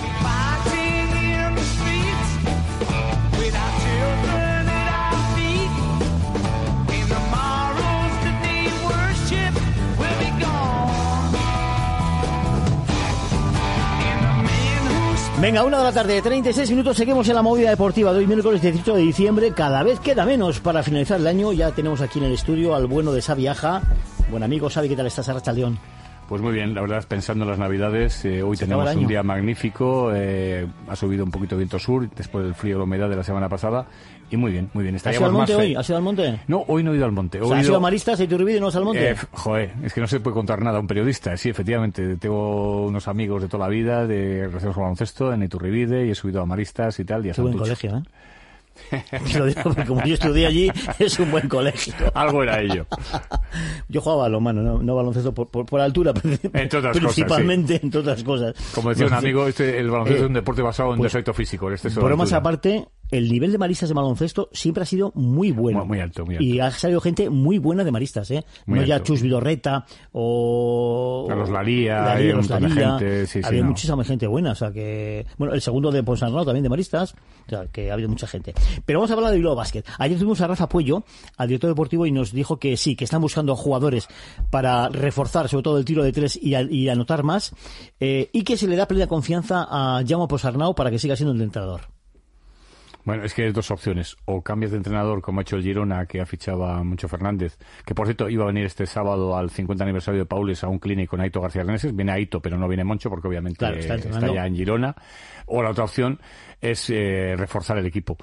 Venga, 1 de la tarde, 36 minutos, seguimos en la movida deportiva de hoy, miércoles 18 de diciembre. Cada vez queda menos para finalizar el año. Ya tenemos aquí en el estudio al bueno de Xavi Aja. Buen amigo, Xavi, ¿qué tal estás, Arrachaldeón? Pues muy bien, la verdad, pensando en las Navidades, hoy tenemos un día magnífico, ha subido un poquito viento sur, después del frío y la humedad de la semana pasada, y muy bien, muy bien. ¿Has ido al monte hoy? ¿Has ido al monte? No, hoy no he ido al monte. ¿Has ido a Maristas, a Iturbide y no has al monte? Joder, es que no se puede contar nada a un periodista. Sí, efectivamente, tengo unos amigos de toda la vida, de relaciones con baloncesto, en Iturribide, y he subido a Maristas y tal, y a Santucho. Qué buen colegio, ¿eh? Te lo digo porque como yo estudié allí, es un buen colegio. Algo era ello. Yo jugaba balonmano, no baloncesto por altura, principalmente, cosas, sí. Entre otras cosas. Como decía un amigo, el baloncesto es un deporte basado en defecto físico. Por más aparte, el nivel de maristas de baloncesto siempre ha sido muy bueno. Muy alto, muy alto. Y ha salido gente muy buena de maristas, ¿eh? Muy no alto. Ya Chus Vidorreta o... A los Lalía, hay un montón de gente. Sí, había muchísima gente buena, o sea que... Bueno, el segundo de Ponsarnau también de maristas, o sea que ha habido mucha gente. Pero vamos a hablar de Bilbao Basket. Ayer tuvimos a Rafa Puello, al director deportivo, y nos dijo que sí, que están buscando jugadores para reforzar sobre todo el tiro de tres y anotar más, y que se le da plena confianza a Jaume Ponsarnau para que siga siendo el entrenador. Bueno, es que hay dos opciones. O cambias de entrenador, como ha hecho el Girona, que ha fichado a Moncho Fernández, que por cierto iba a venir este sábado al 50 aniversario de Paules a un clinic con Aito García Reneses. Viene Aito, pero no viene Moncho, porque obviamente está ya en Girona. O la otra opción es reforzar el equipo.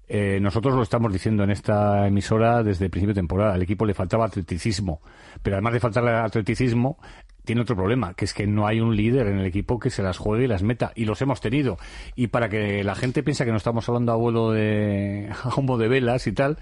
Nosotros lo estamos diciendo en esta emisora desde el principio de temporada. Al equipo le faltaba atleticismo, pero además de faltarle atleticismo, tiene otro problema, que es que no hay un líder en el equipo que se las juegue y las meta, y los hemos tenido. Y para que la gente piense que no estamos hablando a humo de velas y tal,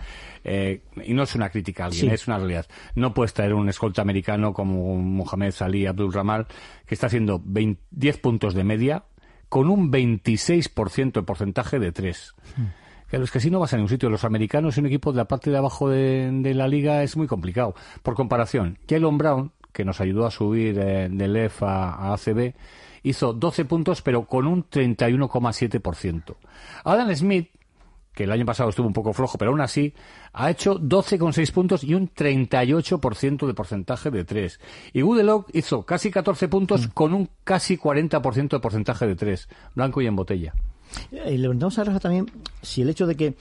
y no es una crítica a alguien, es una realidad. No puedes traer un escolta americano como Mohamed Salih Abdul-Rahman, que está haciendo 10 puntos de media con un 26% de porcentaje de 3. Claro, es que así no vas a ningún sitio. Los americanos, un equipo de la parte de abajo de la liga, es muy complicado. Por comparación, Jalen Brown, que nos ayudó a subir del EF a ACB, hizo 12 puntos, pero con un 31,7%. Adam Smith, que el año pasado estuvo un poco flojo, pero aún así, ha hecho 12,6 puntos y un 38% de porcentaje de 3. Y Goodelock hizo casi 14 puntos con un casi 40% de porcentaje de 3. Blanco y en botella. Le preguntamos a Rafa también si el hecho de que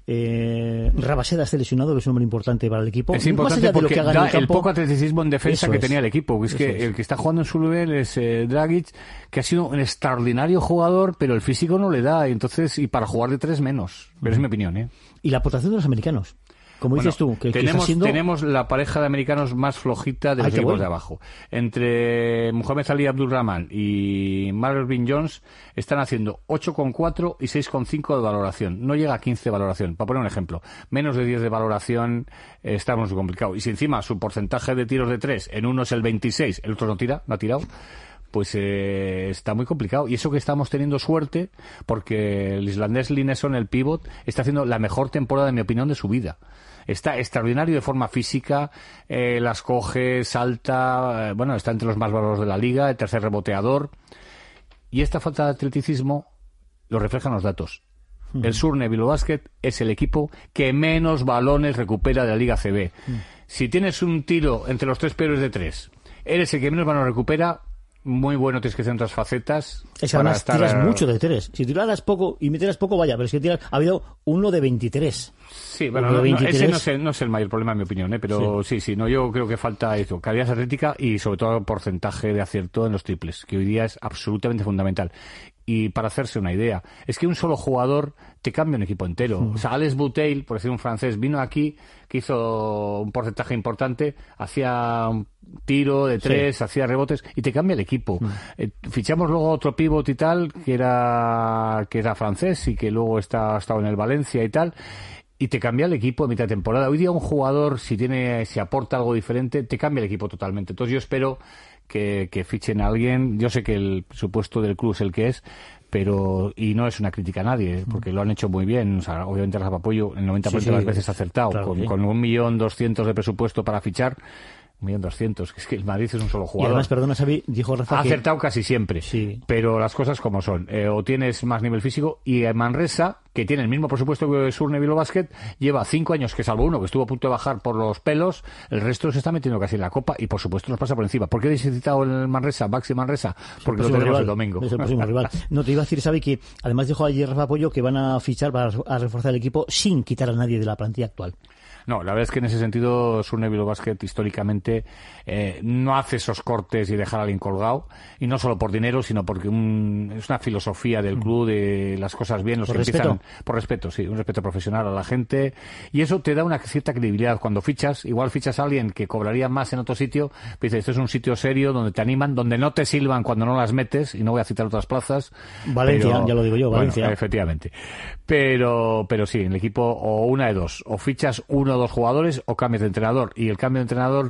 Rabaseda esté lesionado es un hombre importante para el equipo. Es importante porque que da el poco atleticismo en defensa que tenía el equipo. Es que es. El que está jugando en su nivel es Dragic, que ha sido un extraordinario jugador, pero el físico no le da, y para jugar de 3 menos. Pero es mi opinión, ¿eh? Y la aportación de los americanos. Como dices tú, que tenemos la pareja de americanos más flojita de los equipos de abajo. Entre Mohamed Salih Abdul-Rahman y Marvin Jones están haciendo 8,4 y 6,5 de valoración. No llega a 15 de valoración. Para poner un ejemplo, menos de 10 de valoración estamos muy complicados. Y si encima su porcentaje de tiros de 3 en uno es el 26, el otro no ha tirado, pues está muy complicado. Y eso que estamos teniendo suerte, porque el islandés Linesson, el pívot, está haciendo la mejor temporada, en mi opinión, de su vida. Está extraordinario de forma física, las coge, salta, está entre los más bárbaros de la liga, el tercer reboteador. Y esta falta de atleticismo lo reflejan los datos. El Surne Bilbao es el equipo que menos balones recupera de la Liga CB. Si tienes un tiro entre los 3 peores de 3, eres el que menos balones recupera. Muy bueno, tienes que hacer otras facetas. Es que además tiras mucho de 3. Si tiraras poco y metieras poco, vaya, pero si ha habido uno de 23. Sí, bueno, ese no es el mayor problema, en mi opinión, pero sí, yo creo que falta eso, calidad atlética y sobre todo porcentaje de acierto en los triples, que hoy día es absolutamente fundamental. Y para hacerse una idea, es que un solo jugador te cambia un equipo entero. O sea, Alex Bouteille, por decir un francés, vino aquí, que hizo un porcentaje importante, hacía un tiro de 3, hacía rebotes, y te cambia el equipo. Fichamos luego otro pívot y tal, que era francés y que luego ha estado en el Valencia y tal, y te cambia el equipo a mitad de temporada. Hoy día un jugador, si aporta algo diferente, te cambia el equipo totalmente. Entonces yo espero que fichen a alguien. Yo sé que el presupuesto del club es el que es, y no es una crítica a nadie, porque lo han hecho muy bien. O sea, obviamente Rafa Pollo el 90% de las veces ha acertado, claro, con 1.200.000 de presupuesto para fichar. 1.200.000, que es que el Madrid es un solo jugador. Y además, perdona, Xavi, dijo Rafa ha acertado casi siempre, pero las cosas como son. O tienes más nivel físico, y Manresa, que tiene el mismo presupuesto que Surne Bilbao Basket, lleva 5 años, que salvo uno que estuvo a punto de bajar por los pelos, el resto se está metiendo casi en la Copa, y por supuesto nos pasa por encima. ¿Por qué habéis citado el Manresa, Baxi Manresa? Porque lo tenemos el domingo. Es el próximo rival. No, te iba a decir, Xavi, que además dijo ayer Rafa Pollo que van a fichar a reforzar el equipo sin quitar a nadie de la plantilla actual. No, la verdad es que en ese sentido Surne Bilbao Basket históricamente no hace esos cortes y dejar a alguien colgado, y no solo por dinero, sino porque es una filosofía del club de las cosas bien, los que empiezan por respeto, sí, un respeto profesional a la gente, y eso te da una cierta credibilidad. Cuando igual fichas a alguien que cobraría más en otro sitio, dices, esto es un sitio serio donde te animan, donde no te silban cuando no las metes, y no voy a citar otras plazas. Valencia, ya lo digo yo, Valencia. Bueno, efectivamente. Pero sí, en el equipo o una de dos, o fichas uno o dos jugadores o cambias de entrenador, y el cambio de entrenador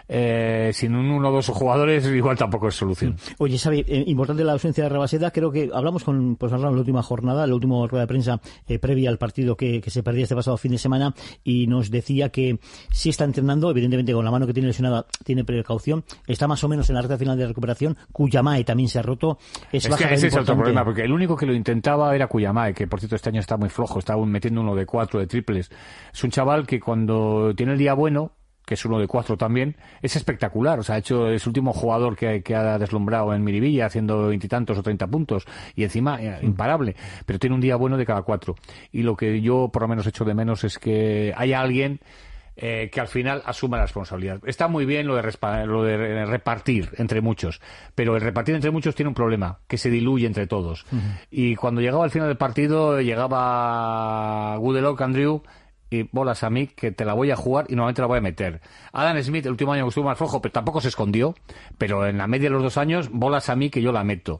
sin uno o dos jugadores igual tampoco es solución. Oye, Xavi, importante la ausencia de Rabaseda. Creo que hablamos con la última jornada, la última rueda de prensa previa al partido que se perdía este pasado fin de semana, y nos decía que sí está entrenando, evidentemente con la mano que tiene lesionada tiene precaución, está más o menos en la recta final de recuperación. Cuyamae también se ha roto. Es que ese es otro problema, porque el único que lo intentaba era Cuyamae, que por cierto este año está muy flojo, está metiendo uno de 4 de triples. Es un chaval que cuando tiene el día bueno, que es uno de 4 también, es espectacular. O sea, es el último jugador que ha deslumbrado en Miribilla, haciendo 20 y tantos o 30 puntos, y encima imparable, pero tiene un día bueno de cada 4. Y lo que yo por lo menos echo de menos es que haya alguien que al final asuma la responsabilidad. Está muy bien lo de repartir entre muchos, pero el repartir entre muchos tiene un problema, que se diluye entre todos. Y cuando llegaba al final del partido, llegaba Good Luck, Andrew, y bolas a mí, que te la voy a jugar y normalmente la voy a meter. Adam Smith el último año que estuvo más flojo, pero tampoco se escondió, pero en la media de los 2 años, bolas a mí que yo la meto.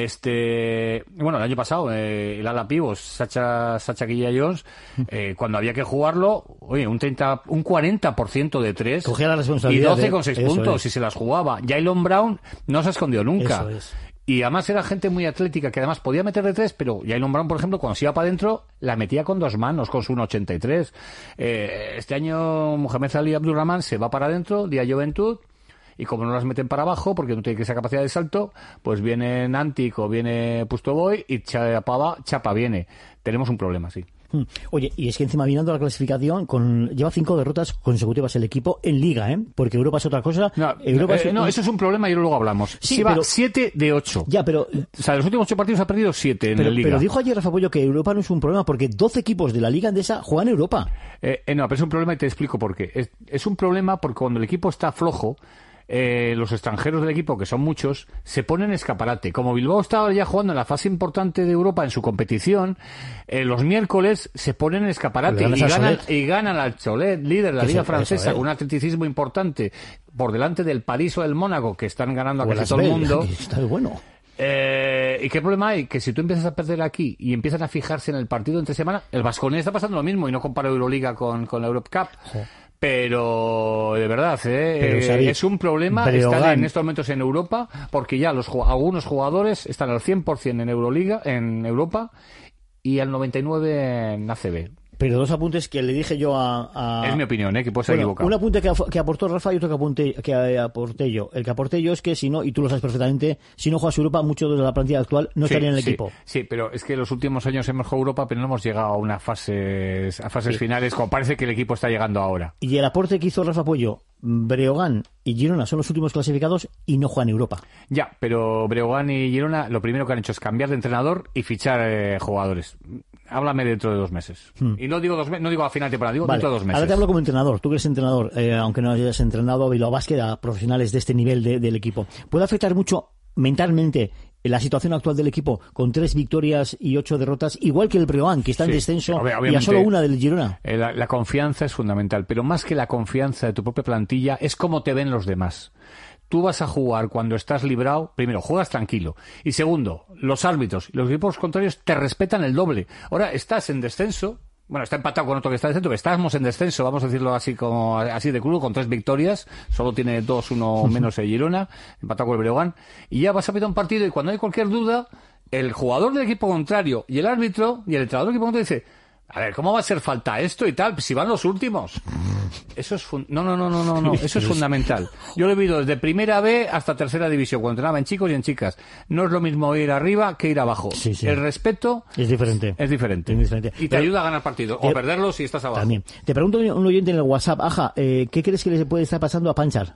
Bueno, el año pasado, el ala pivot, Sacha Killa-Jones, cuando había que jugarlo, oye, un 40% de 3 cogía la responsabilidad y 12 con 6 puntos, y se las jugaba. Jaylen Brown no se escondió nunca. Eso es. Y además era gente muy atlética que además podía meter de 3, pero Jaylen Brown, por ejemplo, cuando se iba para adentro, la metía con 2 manos, con su 1.83. Este año Mohamed Ali Abdurrahman se va para adentro, día Juventud, y como no las meten para abajo, porque no tiene esa capacidad de salto, pues viene Nantic o viene Pustoboy y Chapa viene. Tenemos un problema, sí. Oye, y es que encima mirando la clasificación, lleva 5 derrotas consecutivas el equipo en Liga, Porque Europa es otra cosa. No, eso es un problema y luego hablamos. Sí, lleva pero 7 de 8. Ya, pero... O sea, de los últimos 8 partidos ha perdido 7 en la Liga. Pero dijo ayer Rafa Pollo que Europa no es un problema porque 12 equipos de la Liga Endesa juegan en Europa. No, pero es un problema y te explico por qué. Es un problema porque cuando el equipo está flojo, los extranjeros del equipo, que son muchos, se ponen en escaparate. Como Bilbao estaba ya jugando en la fase importante de Europa en su competición, los miércoles se ponen en escaparate y ganan al Cholet, líder de la Liga Francesa, con un atleticismo importante, por delante del París o del Mónaco, que están ganando a casi todo el mundo. Está bueno. ¿Y qué problema hay? Que si tú empiezas a perder aquí y empiezan a fijarse en el partido entre semana, el Baskonia está pasando lo mismo, y no comparo Euroliga con la Europe Cup. Sí. Pero de verdad, es un problema estar en estos momentos en Europa, porque ya algunos jugadores están al 100% en Euroliga, en Europa, y al 99% en ACB. Pero 2 apuntes que le dije yo a... Es mi opinión, que puede ser equivocado. Un apunte que aportó Rafa y otro que aporté yo. El que aporté yo es que si no, y tú lo sabes perfectamente, si no juegas Europa, muchos de la plantilla actual no estarían en el equipo. Sí, pero es que los últimos años hemos jugado Europa, pero no hemos llegado a unas fases finales, como parece que el equipo está llegando ahora. Y el aporte que hizo Rafa Pollo, Breogán y Girona son los últimos clasificados y no juegan Europa. Ya, pero Breogán y Girona lo primero que han hecho es cambiar de entrenador y fichar jugadores. Háblame dentro de 2 meses. Y no digo no digo a final de temporada, digo dentro de 2 meses. Ahora te hablo como entrenador. Tú que eres entrenador, aunque no hayas entrenado a Bilbao Basket, a profesionales de este nivel del equipo. ¿Puede afectar mucho mentalmente la situación actual del equipo con 3 victorias y 8 derrotas, igual que el Breogán, que está en descenso y a solo una del Girona? La confianza es fundamental, pero más que la confianza de tu propia plantilla, es cómo te ven los demás. Tú vas a jugar cuando estás librado, primero, juegas tranquilo. Y segundo, los árbitros y los equipos contrarios te respetan el doble. Ahora estás en descenso, bueno, está empatado con otro que está en descenso, pero estamos en descenso, vamos a decirlo así de crudo, con 3 victorias, solo tiene 2, 1 menos el Girona, empatado con el Breogán, y ya vas a pedir un partido y cuando hay cualquier duda, el jugador del equipo contrario y el árbitro y el entrenador del equipo contrario dice: a ver, ¿cómo va a hacer falta esto y tal? Si van los últimos. Eso es no. Eso es fundamental. Yo lo he vivido desde primera B hasta tercera división, cuando entrenaba en chicos y en chicas. No es lo mismo ir arriba que ir abajo. Sí. El respeto es diferente. Y te ayuda a ganar partidos o perderlos si estás abajo. También. Te pregunto un oyente en el WhatsApp, ¿qué crees que le puede estar pasando a Panchar?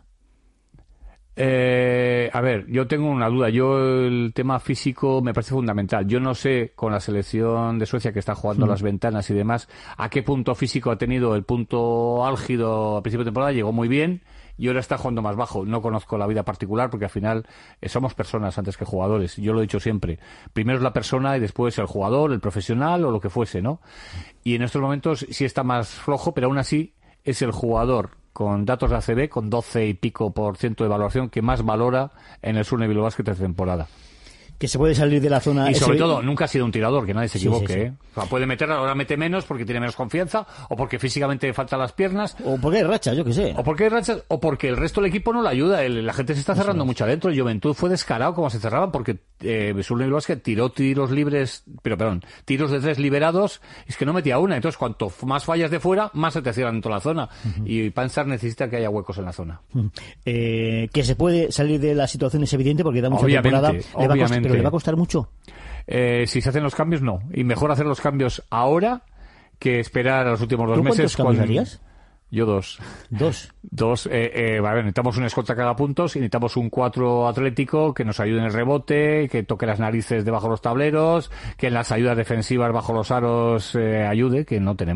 A ver, yo tengo una duda. El tema físico me parece fundamental. Yo no sé, con la selección de Suecia que está jugando las ventanas y demás, a qué punto físico ha tenido el punto álgido a principio de temporada. Llegó muy bien y ahora está jugando más bajo. No conozco la vida particular porque al final somos personas antes que jugadores. Yo lo he dicho siempre. Primero es la persona y después el jugador, el profesional o lo que fuese, ¿no? Y en estos momentos sí está más flojo, pero aún así es el jugador con datos de ACB, con 12 y pico % de valoración, que más valora en el Surne Bilbao Basket esta temporada. Que se puede salir de la zona... Y sobre todo, nunca ha sido un tirador, que nadie se equivoque. Sí. O sea, puede meter, ahora mete menos porque tiene menos confianza, o porque físicamente faltan las piernas. O porque hay rachas, yo qué sé. O porque hay rachas, o porque el resto del equipo no le ayuda. La gente se está cerrando mucho adentro. El Juventud fue descarado como se cerraban, porque Surne Bilbao Basket tiró tiros de 3 liberados, es que no metía una. Entonces, cuanto más fallas de fuera, más se te cierran en toda la zona. Y Panzar necesita que haya huecos en la zona. Que se puede salir de la situación es evidente, porque da mucha temporada. Pero ¿le va a costar mucho? Si se hacen los cambios, no. Y mejor hacer los cambios ahora que esperar a los últimos 2 meses. ¿Cuántos cambios harías? Yo 2. ¿2? Necesitamos un escolta que haga puntos y necesitamos un 4 atlético que nos ayude en el rebote, que toque las narices debajo de los tableros, que en las ayudas defensivas bajo los aros ayude, que no tenemos.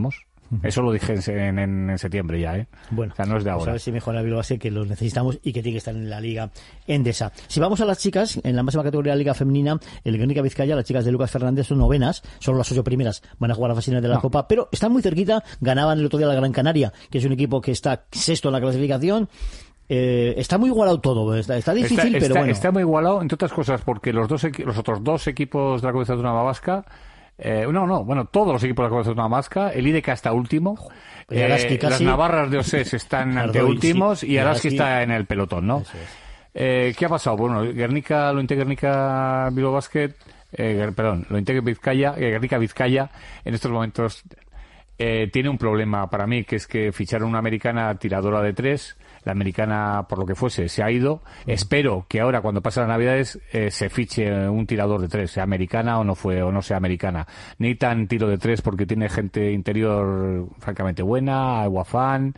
Eso lo dije en septiembre ya, ¿eh? Bueno, o sea, no es de ahora. A ver si mejora Bilbao Basket, que lo necesitamos y que tiene que estar en la Liga Endesa. Si vamos a las chicas, en la máxima categoría de la Liga Femenina, el Guernica Vizcaya, las chicas de Lucas Fernández son novenas, solo las 8 primeras van a jugar a la fase final de la Copa, pero están muy cerquita, ganaban el otro día la Gran Canaria, que es un equipo que está sexto en la clasificación. Está muy igualado todo, está difícil, pero bueno. Está muy igualado, entre otras cosas, porque los otros dos equipos de la Comunidad Autónoma Vasca, todos los equipos de la Comunidad Autónoma Vasca, el IDK está último, las Navarras de Osés están anteúltimos y Araski está en el pelotón, ¿no? ¿Qué ha pasado? Bueno, Guernica Bilbao Basket, Guernica Vizcaya, en estos momentos tiene un problema para mí, que es que ficharon una americana tiradora de 3. La americana, por lo que fuese, se ha ido. Espero que ahora, cuando pasen las Navidades, se fiche un tirador de 3, sea americana o no sea americana. Necesitan tiro de 3 porque tiene gente interior francamente buena, Aguafán,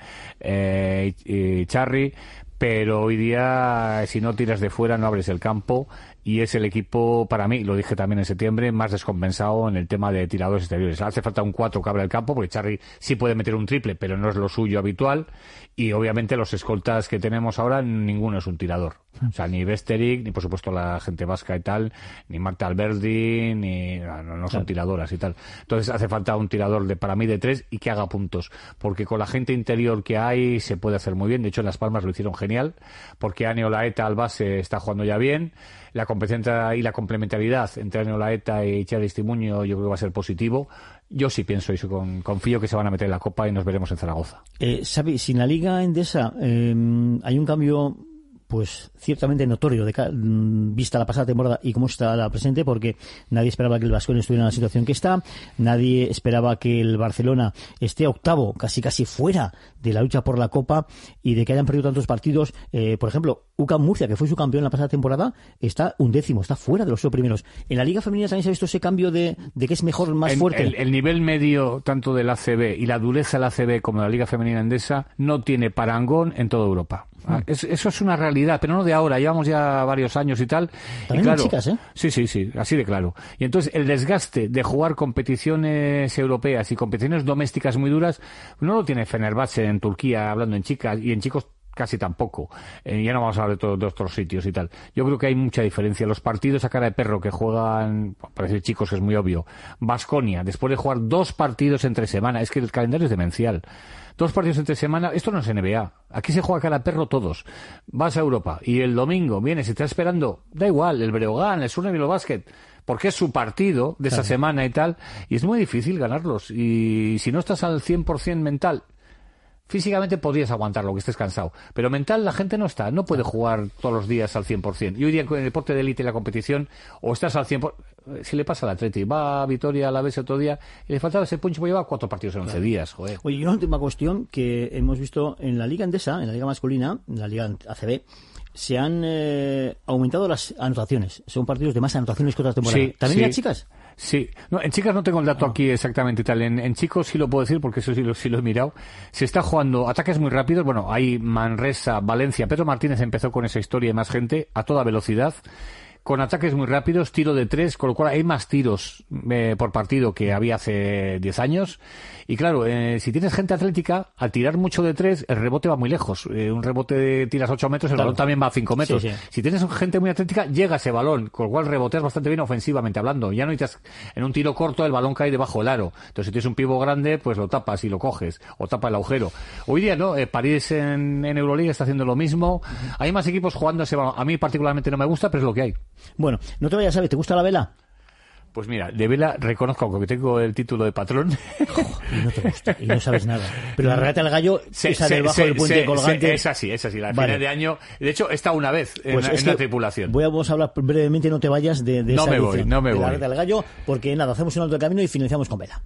y Charry, pero hoy día, si no tiras de fuera, no abres el campo. Y es el equipo, para mí, lo dije también en septiembre, más descompensado en el tema de tiradores exteriores. Hace falta un 4 que abra el campo, porque Charry sí puede meter un triple, pero no es lo suyo habitual. Y obviamente los escoltas que tenemos ahora, ninguno es un tirador. O sea, ni Vesteric, ni por supuesto la gente vasca y tal, ni Marta Alberdi, no son tiradoras y tal. Entonces hace falta un tirador para mí de 3 y que haga puntos. Porque con la gente interior que hay se puede hacer muy bien. De hecho, en Las Palmas lo hicieron genial, porque Ane Olaeta al base está jugando ya bien. La competencia y la complementariedad entre Ane Olaeta y Charly Estimuño yo creo que va a ser positivo. Yo sí pienso y confío que se van a meter en la Copa y nos veremos en Zaragoza. Xavi, si en la Liga Endesa hay un cambio pues ciertamente notorio vista la pasada temporada y cómo está la presente, porque nadie esperaba que el Baskonia estuviera en la situación que está, nadie esperaba que el Barcelona esté octavo, casi fuera de la lucha por la Copa, y de que hayan perdido tantos partidos. Por ejemplo, UCAM Murcia, que fue su campeón la pasada temporada, está 11º, está fuera de los 8 primeros. En la Liga Femenina también se ha visto ese cambio de que es mejor, más fuerte. El nivel medio, tanto del ACB y la dureza del ACB como de la Liga Femenina Endesa, no tiene parangón en toda Europa. Eso es una realidad, pero no de ahora, llevamos ya varios años y tal. También y claro, chicas, ¿eh? Sí, así de claro. Y entonces el desgaste de jugar competiciones europeas y competiciones domésticas muy duras, no lo tiene Fenerbahce en Turquía, hablando en chicas, y en chicos casi tampoco. Ya no vamos a hablar de otros sitios y tal. Yo creo que hay mucha diferencia. Los partidos a cara de perro que juegan, para decir chicos, que es muy obvio, Baskonia, después de jugar 2 partidos entre semana, es que el calendario es demencial. 2 partidos entre semana, esto no es NBA. Aquí se juega cara de perro todos. Vas a Europa y el domingo vienes y estás esperando, da igual, el Breogán, el Surne Bilbao Basket, porque es su partido de esa semana y tal, y es muy difícil ganarlos. Y si no estás al 100% mental, físicamente podrías aguantarlo, que estés cansado. Pero mental la gente no está, no puede jugar todos los días al 100%. Y hoy día con el deporte de élite y la competición, o estás al 100%... Si le pasa al Atleti, va a Vitoria a la vez otro día, y le faltaba ese punch, pues lleva 4 partidos en 11 días, joder. Oye, y una última cuestión que hemos visto en la Liga Endesa, en la Liga masculina, en la Liga ACB, se han aumentado las anotaciones. Son partidos de más anotaciones que otras temporadas. Sí, ¿También sí. en las chicas? Sí, no, en chicas no tengo el dato aquí exactamente y tal. En chicos sí lo puedo decir porque eso sí lo he mirado. Se está jugando ataques muy rápidos. Bueno, hay Manresa, Valencia. Pedro Martínez empezó con esa historia y más gente a toda velocidad, con ataques muy rápidos, tiro de 3, con lo cual hay más tiros por partido que había hace 10 años. Y claro, si tienes gente atlética, al tirar mucho de 3, el rebote va muy lejos. Un rebote tiras 8 metros, el balón también va a 5 metros. Sí. Si tienes gente muy atlética, llega ese balón, con lo cual reboteas bastante bien ofensivamente hablando. Ya no necesitas, en un tiro corto, el balón cae debajo del aro. Entonces, si tienes un pivo grande, pues lo tapas y lo coges, o tapa el agujero. Hoy día, ¿no? París en Euroliga está haciendo lo mismo. Hay más equipos jugando ese balón. A mí particularmente no me gusta, pero es lo que hay. Bueno, no te vayas, ¿sabes? ¿Te gusta la vela? Pues mira, de vela reconozco que tengo el título de patrón. Y no te gusta, y no sabes nada. Pero la regata del gallo, esa debajo del puente colgante... Esa sí, la final de año. De hecho, he estado una vez en la tripulación. Vamos a hablar brevemente, no te vayas de esa edición. No me voy. La regata del gallo, porque nada, hacemos un alto de camino y finalizamos con vela.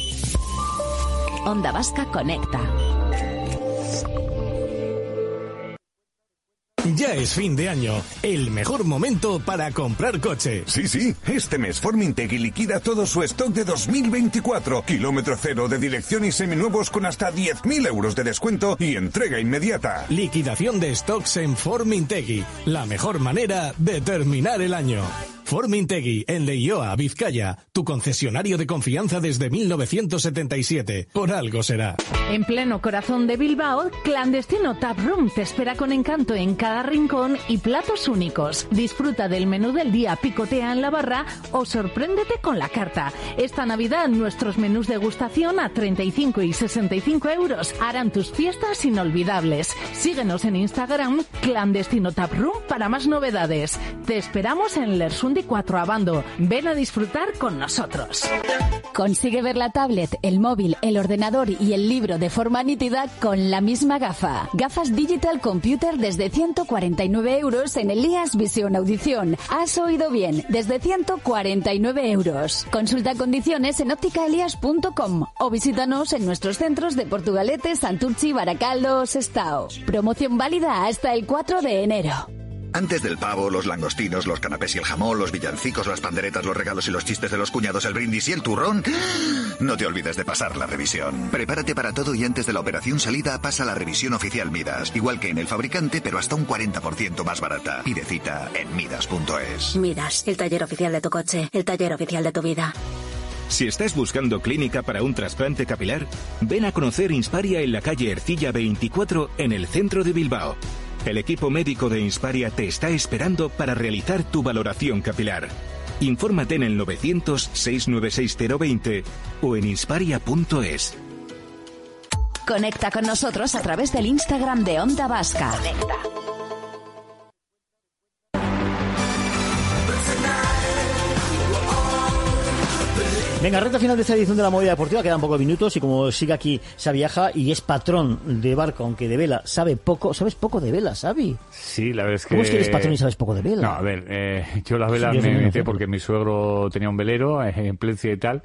Onda Vasca Conecta. Ya es fin de año, el mejor momento para comprar coche. Sí, este mes Formintegui liquida todo su stock de 2024. Kilómetro cero de dirección y seminuevos con hasta 10.000 euros de descuento y entrega inmediata. Liquidación de stocks en Formintegui, la mejor manera de terminar el año. Formintegui, en Leioa, Vizcaya, tu concesionario de confianza desde 1977. Por algo será. En pleno corazón de Bilbao, Clandestino Tap Room te espera con encanto en cada rincón y platos únicos. Disfruta del menú del día, picotea en la barra o sorpréndete con la carta. Esta Navidad nuestros menús de degustación a 35 y 65 euros harán tus fiestas inolvidables. Síguenos en Instagram, Clandestino Tap Room, para más novedades. Te esperamos en Lersundi 4 Abando. Ven a disfrutar con nosotros. Consigue ver la tablet, el móvil, el ordenador y el libro de forma nítida con la misma gafa. Gafas Digital Computer desde 149 euros en Elías Visión Audición. Has oído bien, desde 149 euros. Consulta condiciones en ópticaelias.com o visítanos en nuestros centros de Portugalete, Santurchi, Baracaldo o Sestao. Promoción válida hasta el 4 de enero. Antes del pavo, los langostinos, los canapés y el jamón, los villancicos, las panderetas, los regalos y los chistes de los cuñados, el brindis y el turrón, no te olvides de pasar la revisión. Prepárate para todo y antes de la operación salida pasa la revisión oficial Midas. Igual que en el fabricante, pero hasta un 40% más barata. Pide cita en midas.es. Midas, el taller oficial de tu coche, el taller oficial de tu vida. Si estás buscando clínica para un trasplante capilar, ven a conocer Insparia en la calle Ercilla 24 en el centro de Bilbao. El equipo médico de Insparia te está esperando para realizar tu valoración capilar. Infórmate en el 900-696-020 o en insparia.es. Conecta con nosotros a través del Instagram de Onda Vasca. Conecta. Venga, recta final de esta edición de la Movida Deportiva, quedan pocos minutos y como sigue aquí Xaviaja y es patrón de barco, aunque de vela sabe poco. ¿Sabes poco de vela, Xavi? Sí, la verdad es que... ¿Cómo es que eres patrón y sabes poco de vela? No, a ver, yo la vela me metí porque mi suegro tenía un velero en Plencia y tal.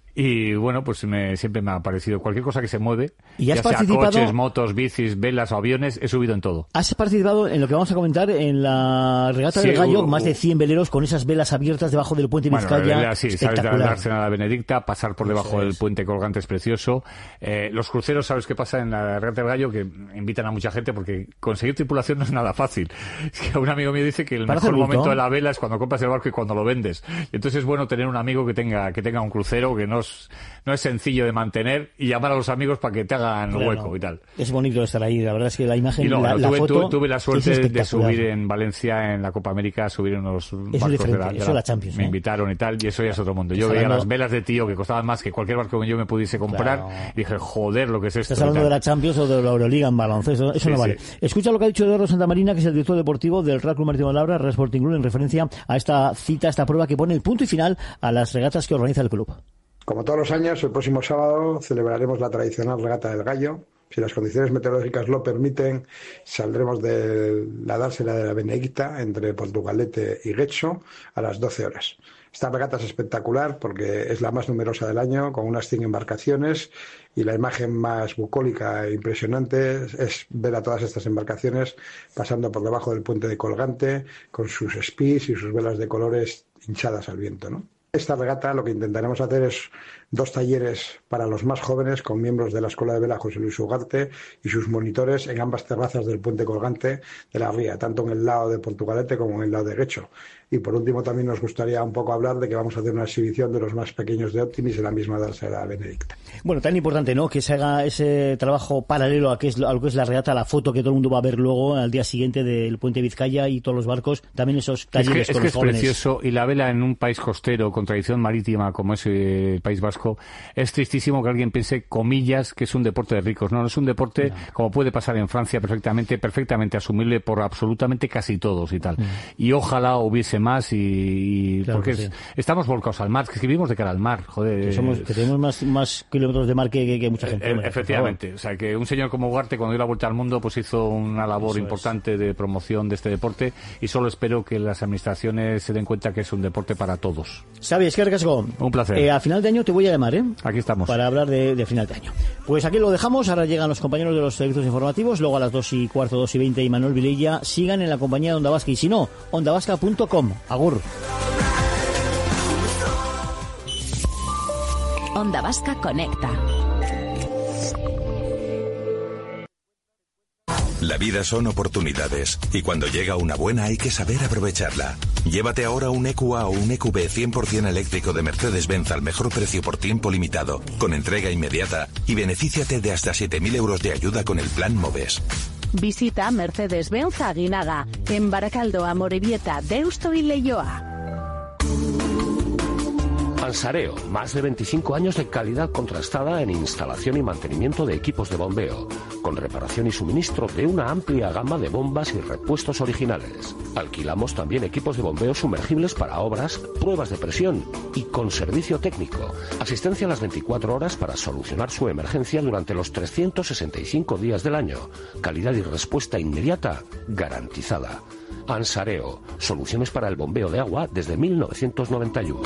Y bueno, pues siempre me ha parecido cualquier cosa que se mueve, ¿Y has ya sea participado? coches, motos, bicis, velas o aviones, he subido en todo. Has participado en lo que vamos a comentar en la regata del Gallo, más de 100 veleros con esas velas abiertas debajo del puente Vizcaya. Bueno, sí, sabes darse a la Benedicta, pasar por debajo del puente colgante es precioso. Los cruceros, ¿sabes qué pasa en la regata del Gallo? Que invitan a mucha gente porque conseguir tripulación no es nada fácil. Es que un amigo mío dice que el mejor momento de la vela es cuando compras el barco y cuando lo vendes. Y entonces es bueno tener un amigo que tenga un crucero, que no es sencillo de mantener, y llamar a los amigos para que te hagan hueco y tal. Es bonito estar ahí, la verdad es que la imagen, la foto tuve la suerte de subir en Valencia en la Copa América, subir en unos barcos de la Champions. Me invitaron y tal, y eso ya es otro mundo. Yo veía las velas de tío que costaban más que cualquier barco que yo me pudiese comprar, y dije, joder, lo que es esto. Estás hablando de la Champions o de la Euroliga en baloncesto, eso no vale. Sí. Escucha lo que ha dicho Eduardo Santamarina, que es el director deportivo del Real Club Marítimo de Labra, Real Sporting Club, en referencia a esta cita, a esta prueba que pone el punto y final a las regatas que organiza el club. Como todos los años, el próximo sábado celebraremos la tradicional regata del Gallo. Si las condiciones meteorológicas lo permiten, saldremos de la dársena de la Benedicta entre Portugalete y Getxo a las 12 horas. Esta regata es espectacular porque es la más numerosa del año, con unas 100 embarcaciones, y la imagen más bucólica e impresionante es ver a todas estas embarcaciones pasando por debajo del puente de colgante con sus espís y sus velas de colores hinchadas al viento, ¿no? Esta regata lo que intentaremos hacer es 2 talleres para los más jóvenes con miembros de la Escuela de Vela José Luis Ugarte y sus monitores en ambas terrazas del puente colgante de la ría, tanto en el lado de Portugalete como en el lado de Getxo. Y por último también nos gustaría un poco hablar de que vamos a hacer una exhibición de los más pequeños de Optimis en la misma dársena Benedicta. Bueno, tan importante, ¿no?, que se haga ese trabajo paralelo a lo que es la regata, la foto que todo el mundo va a ver luego al día siguiente del puente Vizcaya y todos los barcos, también esos talleres con los jóvenes. Es precioso, y la vela en un país costero con tradición marítima como es el País Vasco, es tristísimo que alguien piense, comillas, que es un deporte de ricos. No es un deporte como puede pasar en Francia, perfectamente asumible por absolutamente casi todos y tal. Y ojalá hubiese más claro, porque estamos volcados al mar, que vivimos de cara al mar, joder. Que tenemos más kilómetros de mar que mucha gente. Efectivamente, o sea, que un señor como Ugarte, cuando dio la vuelta al mundo, pues hizo una labor importante de promoción de este deporte, y solo espero que las administraciones se den cuenta que es un deporte para todos. ¿Sabes qué, Recasco? Un placer. A final de año te voy a llamar, Aquí estamos. Para hablar de final de año. Pues aquí lo dejamos, ahora llegan los compañeros de los servicios informativos, luego a las 2:15, 2:20 y Manuel Vilella sigan en la compañía de Onda Vasca, y si no, ondavasca.com. Agur. Onda Vasca conecta. La vida son oportunidades y cuando llega una buena hay que saber aprovecharla. Llévate ahora un EQA o un EQB 100% eléctrico de Mercedes-Benz al mejor precio por tiempo limitado, con entrega inmediata y benefíciate de hasta 7.000 euros de ayuda con el Plan Moves. Visita Mercedes-Benz Aguinaga, en Baracaldo, Amorebieta, Deusto y Leioa. Ansareo, más de 25 años de calidad contrastada en instalación y mantenimiento de equipos de bombeo, con reparación y suministro de una amplia gama de bombas y repuestos originales. Alquilamos también equipos de bombeo sumergibles para obras, pruebas de presión y con servicio técnico. Asistencia a las 24 horas para solucionar su emergencia durante los 365 días del año. Calidad y respuesta inmediata garantizada. Ansareo, soluciones para el bombeo de agua desde 1991.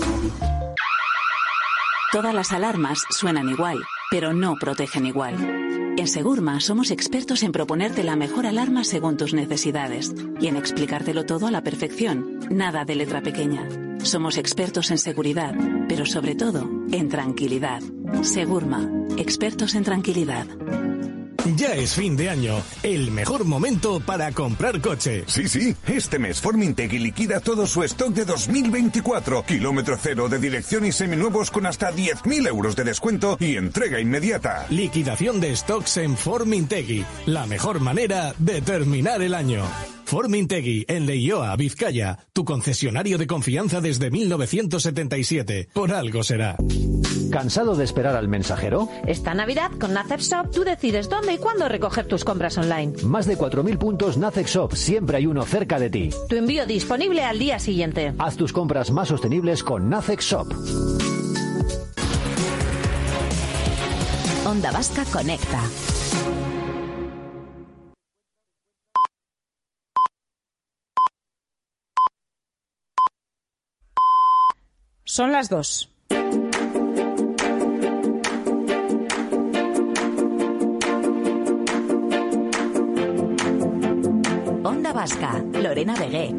Todas las alarmas suenan igual, pero no protegen igual. En Segurma somos expertos en proponerte la mejor alarma según tus necesidades y en explicártelo todo a la perfección, nada de letra pequeña. Somos expertos en seguridad, pero sobre todo en tranquilidad. Segurma, expertos en tranquilidad. Ya es fin de año, el mejor momento para comprar coche. Sí, este mes Formintegui liquida todo su stock de 2024. Kilómetro cero de dirección y seminuevos con hasta 10.000 euros de descuento y entrega inmediata. Liquidación de stocks en Formintegui, la mejor manera de terminar el año. Formintegui, en Leioa, Vizcaya, tu concesionario de confianza desde 1977. Por algo será. ¿Cansado de esperar al mensajero? Esta Navidad con Nacex Shop tú decides dónde y cuándo recoger tus compras online. Más de 4.000 puntos Nacex Shop, siempre hay uno cerca de ti. Tu envío disponible al día siguiente. Haz tus compras más sostenibles con Nacex Shop. Onda Vasca Conecta. Son las 2. Onda Vasca, Lorena Vegué.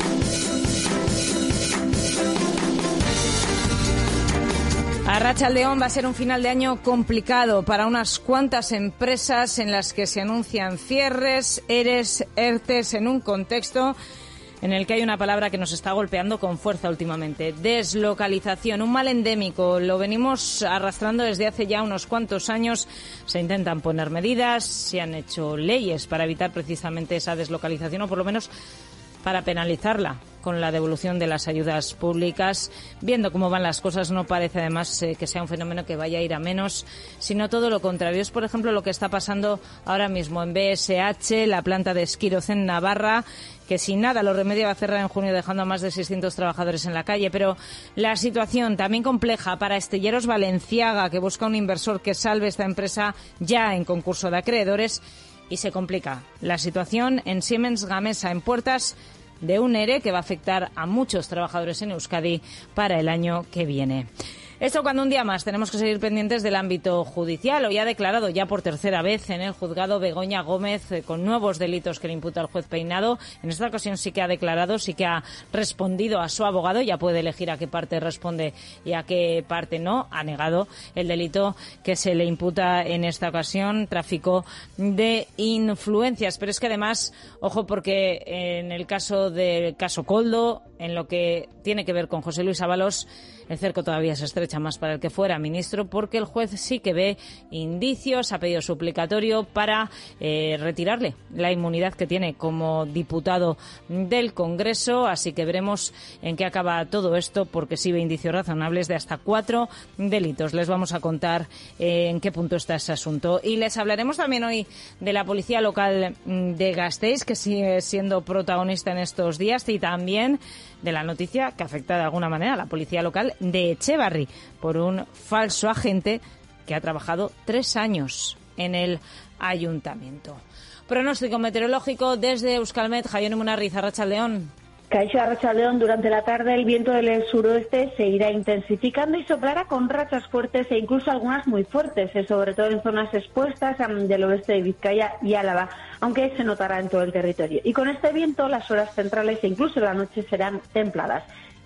Arratsaldeon va a ser un final de año complicado para unas cuantas empresas en las que se anuncian cierres, ERES, ERTES en un contexto en el que hay una palabra que nos está golpeando con fuerza últimamente: deslocalización, un mal endémico. Lo venimos arrastrando desde hace ya unos cuantos años. Se intentan poner medidas, se han hecho leyes para evitar precisamente esa deslocalización, o por lo menos para penalizarla con la devolución de las ayudas públicas. Viendo cómo van las cosas, no parece además que sea un fenómeno que vaya a ir a menos, sino todo lo contrario. Es, por ejemplo, lo que está pasando ahora mismo en BSH, la planta de Esquiroz en Navarra, que sin nada lo remedia va a cerrar en junio, dejando a más de 600 trabajadores en la calle. Pero la situación también compleja para Estilleros Balenciaga, que busca un inversor que salve esta empresa ya en concurso de acreedores, y se complica la situación en Siemens Gamesa, en puertas de un ERE que va a afectar a muchos trabajadores en Euskadi para el año que viene. Esto cuando un día más tenemos que seguir pendientes del ámbito judicial. Hoy ha declarado ya por tercera vez en el juzgado Begoña Gómez con nuevos delitos que le imputa el juez Peinado. En esta ocasión sí que ha declarado, sí que ha respondido a su abogado. Ya puede elegir a qué parte responde y a qué parte no. Ha negado el delito que se le imputa en esta ocasión, tráfico de influencias. Pero es que además, ojo, porque en el caso del caso Koldo, en lo que tiene que ver con José Luis Ábalos, el cerco todavía se estrecha más para el que fuera ministro, porque el juez sí que ve indicios, ha pedido suplicatorio para retirarle la inmunidad que tiene como diputado del Congreso. Así que veremos en qué acaba todo esto, porque sí ve indicios razonables de hasta 4 delitos. Les vamos a contar en qué punto está ese asunto. Y les hablaremos también hoy de la policía local de Gasteiz, que sigue siendo protagonista en estos días, y también de la noticia que afecta de alguna manera a la policía local de Etxebarri por un falso agente que ha trabajado 3 años en el ayuntamiento. Pronóstico meteorológico desde Euskalmet. Jaione Munarriz, arratsaldeon. Kaixo, arratsaldeon. Durante la tarde el viento del suroeste se irá intensificando y soplará con rachas fuertes e incluso algunas muy fuertes, sobre todo en zonas expuestas del oeste de Vizcaya y Álava, aunque se notará en todo el territorio. Y con este viento las horas centrales e incluso la noche serán templadas.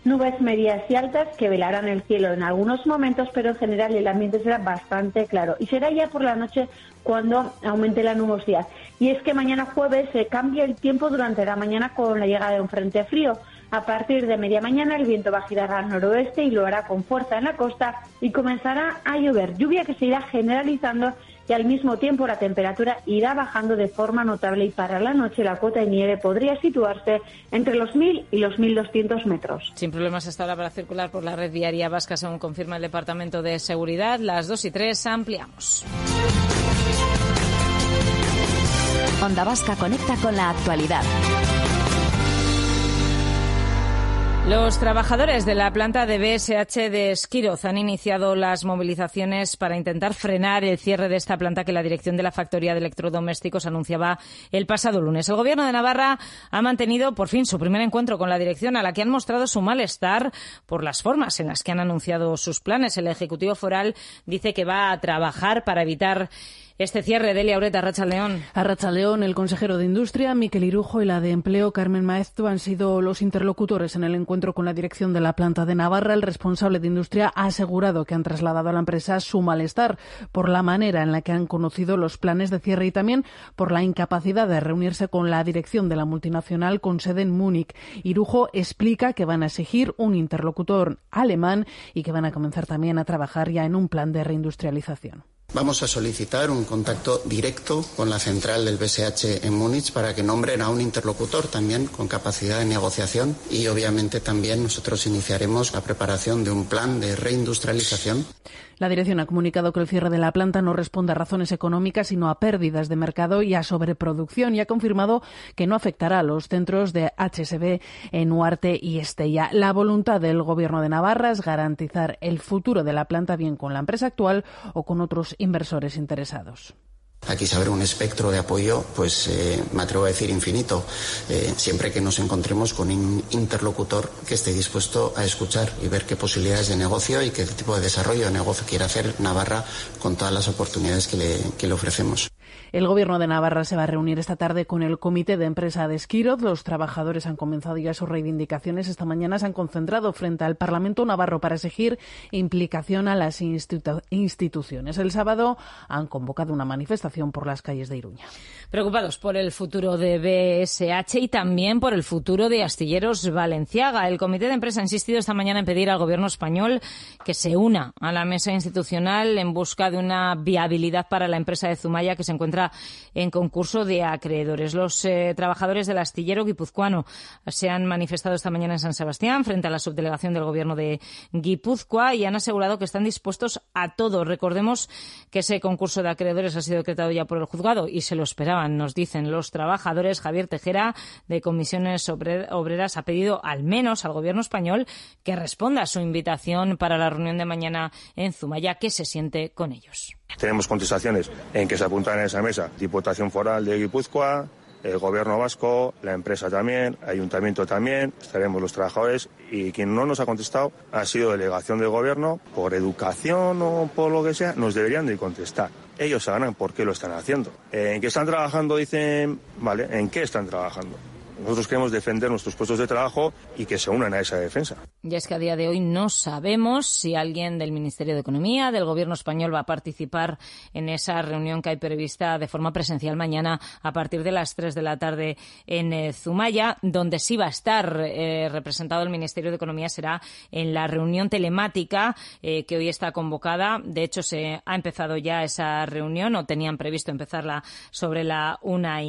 Nubes medias y altas que velarán el cielo en algunos momentos, pero en general el ambiente será bastante claro. Y será ya por la noche cuando aumente la nubosidad. Y es que mañana jueves se cambia el tiempo durante la mañana con la llegada de un frente frío. A partir de media mañana el viento va a girar al noroeste y lo hará con fuerza en la costa y comenzará a llover. Lluvia que se irá generalizando y al mismo tiempo la temperatura irá bajando de forma notable y para la noche la cota de nieve podría situarse entre los 1.000 y los 1.200 metros. Sin problemas hasta ahora para circular por la red viaria vasca, según confirma el Departamento de Seguridad. Las 2:03 ampliamos. Onda Vasca conecta con la actualidad. Los trabajadores de la planta de BSH de Esquiroz han iniciado las movilizaciones para intentar frenar el cierre de esta planta que la dirección de la factoría de electrodomésticos anunciaba el pasado lunes. El Gobierno de Navarra ha mantenido por fin su primer encuentro con la dirección, a la que han mostrado su malestar por las formas en las que han anunciado sus planes. El Ejecutivo Foral dice que va a trabajar para evitar este cierre. Delia Ureta, Arratsaldeón. Arratsaldeón, el consejero de Industria, Mikel Irujo, y la de Empleo, Carmen Maeztu, han sido los interlocutores en el encuentro con la dirección de la planta de Navarra. El responsable de Industria ha asegurado que han trasladado a la empresa su malestar por la manera en la que han conocido los planes de cierre y también por la incapacidad de reunirse con la dirección de la multinacional con sede en Múnich. Irujo explica que van a exigir un interlocutor alemán y que van a comenzar también a trabajar ya en un plan de reindustrialización. Vamos a solicitar un contacto directo con la central del BSH en Múnich para que nombren a un interlocutor también con capacidad de negociación y obviamente también nosotros iniciaremos la preparación de un plan de reindustrialización. La dirección ha comunicado que el cierre de la planta no responde a razones económicas, sino a pérdidas de mercado y a sobreproducción, y ha confirmado que no afectará a los centros de HSB en Huarte y Estella. La voluntad del Gobierno de Navarra es garantizar el futuro de la planta bien con la empresa actual o con otros inversores interesados. Aquí se abre un espectro de apoyo, me atrevo a decir infinito, siempre que nos encontremos con un interlocutor que esté dispuesto a escuchar y ver qué posibilidades de negocio y qué tipo de desarrollo de negocio quiere hacer Navarra con todas las oportunidades que le ofrecemos. El Gobierno de Navarra se va a reunir esta tarde con el Comité de Empresa de Esquiroz. Los trabajadores han comenzado ya sus reivindicaciones. Esta mañana se han concentrado frente al Parlamento navarro para exigir implicación a las instituciones. El sábado han convocado una manifestación por las calles de Iruña. Preocupados por el futuro de BSH y también por el futuro de Astilleros Balenciaga. El Comité de Empresa ha insistido esta mañana en pedir al Gobierno español que se una a la mesa institucional en busca de una viabilidad para la empresa de Zumaya que se encuentra en concurso de acreedores. Los trabajadores del astillero guipuzcoano se han manifestado esta mañana en San Sebastián frente a la subdelegación del Gobierno de Guipúzcoa y han asegurado que están dispuestos a todo. Recordemos que ese concurso de acreedores ha sido decretado ya por el juzgado y se lo esperaban, nos dicen los trabajadores. Javier Tejera, de Comisiones Obreras, ha pedido al menos al Gobierno español que responda a su invitación para la reunión de mañana en Zumaya, que se siente con ellos. Tenemos contestaciones en que se apuntan en esa mesa Diputación Foral de Guipúzcoa, el Gobierno vasco, la empresa también, Ayuntamiento también, estaremos los trabajadores, y quien no nos ha contestado ha sido delegación del Gobierno. Por educación o por lo que sea, nos deberían de contestar. Ellos sabrán por qué lo están haciendo. ¿En qué están trabajando? Dicen, vale, ¿en qué están trabajando? Nosotros queremos defender nuestros puestos de trabajo y que se unan a esa defensa. Y es que a día de hoy no sabemos si alguien del Ministerio de Economía, del Gobierno español, va a participar en esa reunión que hay prevista de forma presencial mañana a partir de las 3 de la tarde en Zumaya. Donde sí va a estar representado el Ministerio de Economía será en la reunión telemática que hoy está convocada. De hecho, se ha empezado ya esa reunión, o tenían previsto empezarla sobre la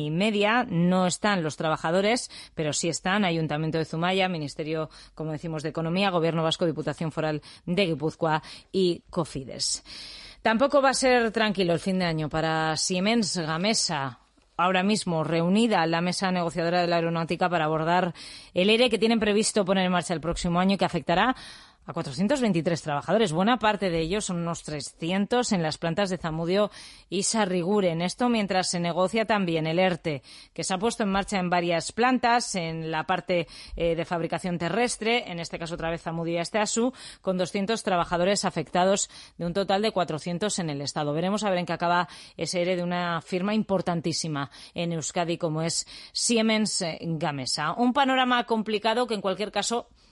1:30. No están los trabajadores, pero sí están Ayuntamiento de Zumaya, Ministerio, como decimos, de Economía, Gobierno vasco, Diputación Foral de Guipúzcoa y Cofides. Tampoco va a ser tranquilo el fin de año para Siemens Gamesa. Ahora mismo reunida la mesa negociadora de la aeronáutica para abordar el ERE que tienen previsto poner en marcha el próximo año y que afectará a 423 trabajadores. Buena parte de ellos, son unos 300, en las plantas de Zamudio y Sarriguren. Esto mientras se negocia también el ERTE, que se ha puesto en marcha en varias plantas, en la parte de fabricación terrestre, en este caso otra vez Zamudio y Asteasu, con 200 trabajadores afectados de un total de 400 en el Estado. Veremos a ver en qué acaba ese ERE de una firma importantísima en Euskadi como es Siemens Gamesa. Un panorama complicado que en cualquier caso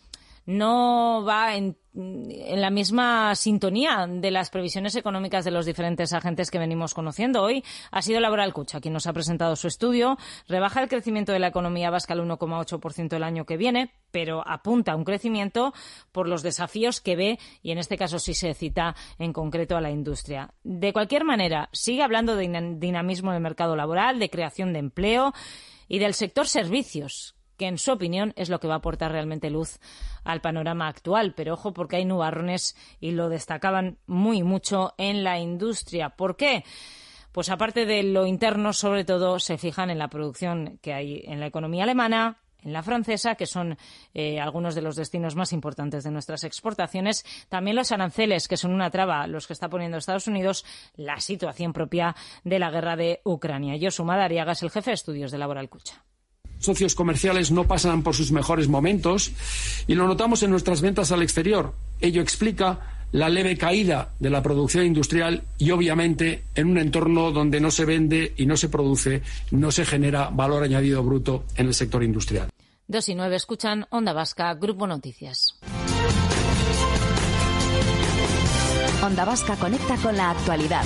no va en la misma sintonía de las previsiones económicas de los diferentes agentes que venimos conociendo. Hoy ha sido Laboral Cucha quien nos ha presentado su estudio. Rebaja el crecimiento de la economía vasca al 1,8% el año que viene, pero apunta a un crecimiento por los desafíos que ve, y en este caso sí se cita en concreto a la industria. De cualquier manera, sigue hablando de dinamismo del mercado laboral, de creación de empleo y del sector servicios, que en su opinión es lo que va a aportar realmente luz al panorama actual. Pero ojo, porque hay nubarrones y lo destacaban mucho en la industria. ¿Por qué? Pues aparte de lo interno, sobre todo se fijan en la producción que hay en la economía alemana, en la francesa, que son algunos de los destinos más importantes de nuestras exportaciones. También los aranceles, que son una traba, los que está poniendo Estados Unidos, la situación propia de la guerra de Ucrania. Josu Madariaga es el jefe de estudios de Laboral Cucha. Socios comerciales no pasan por sus mejores momentos y lo notamos en nuestras ventas al exterior. Ello explica la leve caída de la producción industrial y, obviamente, en un entorno donde no se vende y no se produce, no se genera valor añadido bruto en el sector industrial. 2:09 escuchan Onda Vasca, Grupo Noticias. Onda Vasca conecta con la actualidad.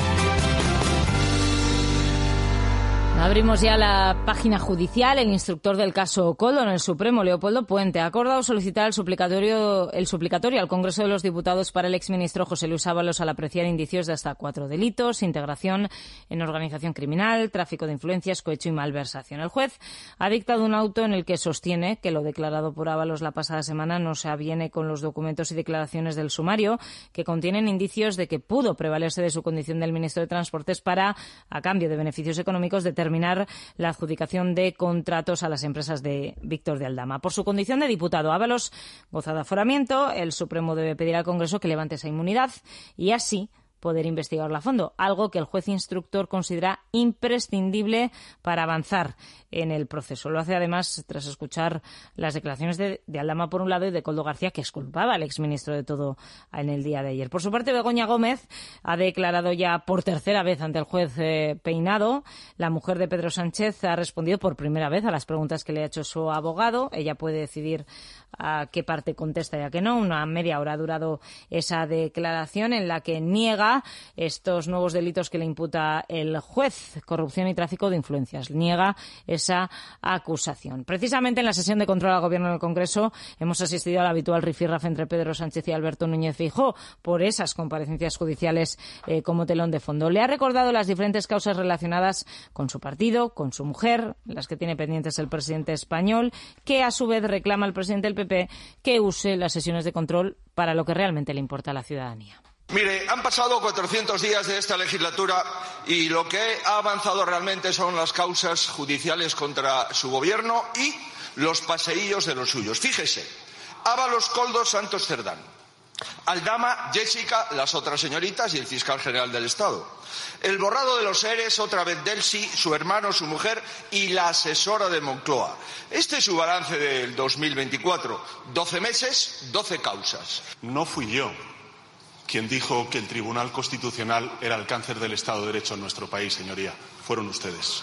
Abrimos ya la página judicial. El instructor del caso Koldo en el Supremo, Leopoldo Puente, ha acordado solicitar el suplicatorio al Congreso de los Diputados para el exministro José Luis Ábalos al apreciar indicios de hasta 4 delitos: integración en organización criminal, tráfico de influencias, cohecho y malversación. El juez ha dictado un auto en el que sostiene que lo declarado por Ábalos la pasada semana no se aviene con los documentos y declaraciones del sumario, que contienen indicios de que pudo prevalerse de su condición del ministro de Transportes para, a cambio de beneficios económicos, determinar la adjudicación de contratos a las empresas de Víctor de Aldama. Por su condición de diputado, Ábalos goza de aforamiento. El Supremo debe pedir al Congreso que levante esa inmunidad y así poder investigarla a fondo, algo que el juez instructor considera imprescindible para avanzar en el proceso. Lo hace además tras escuchar las declaraciones de Aldama por un lado y de Koldo García, que exculpaba al exministro de todo en el día de ayer. Por su parte, Begoña Gómez ha declarado ya por tercera vez ante el juez Peinado. La mujer de Pedro Sánchez ha respondido por primera vez a las preguntas que le ha hecho su abogado. Ella puede decidir a qué parte contesta y a qué no. Una media hora ha durado esa declaración en la que niega estos nuevos delitos que le imputa el juez: corrupción y tráfico de influencias. Niega esa acusación. Precisamente en la sesión de control al Gobierno en el Congreso hemos asistido al habitual rifirrafe entre Pedro Sánchez y Alberto Núñez Feijóo por esas comparecencias judiciales como telón de fondo. Le ha recordado las diferentes causas relacionadas con su partido, con su mujer, las que tiene pendientes el presidente español, que a su vez reclama al presidente del PP que use las sesiones de control para lo que realmente le importa a la ciudadanía. Mire, han pasado 400 días de esta legislatura y lo que ha avanzado realmente son las causas judiciales contra su gobierno y los paseillos de los suyos. Fíjese: Ábalos, Koldo, Santos, Cerdán; Aldama, Jessica, las otras señoritas y el fiscal general del Estado; el borrado de los ERES, otra vez Delsi, su hermano, su mujer y la asesora de Moncloa. Este es su balance del 2024. 12 meses, 12 causas. No fui yo quien dijo que el Tribunal Constitucional era el cáncer del Estado de Derecho en nuestro país, señoría. Fueron ustedes.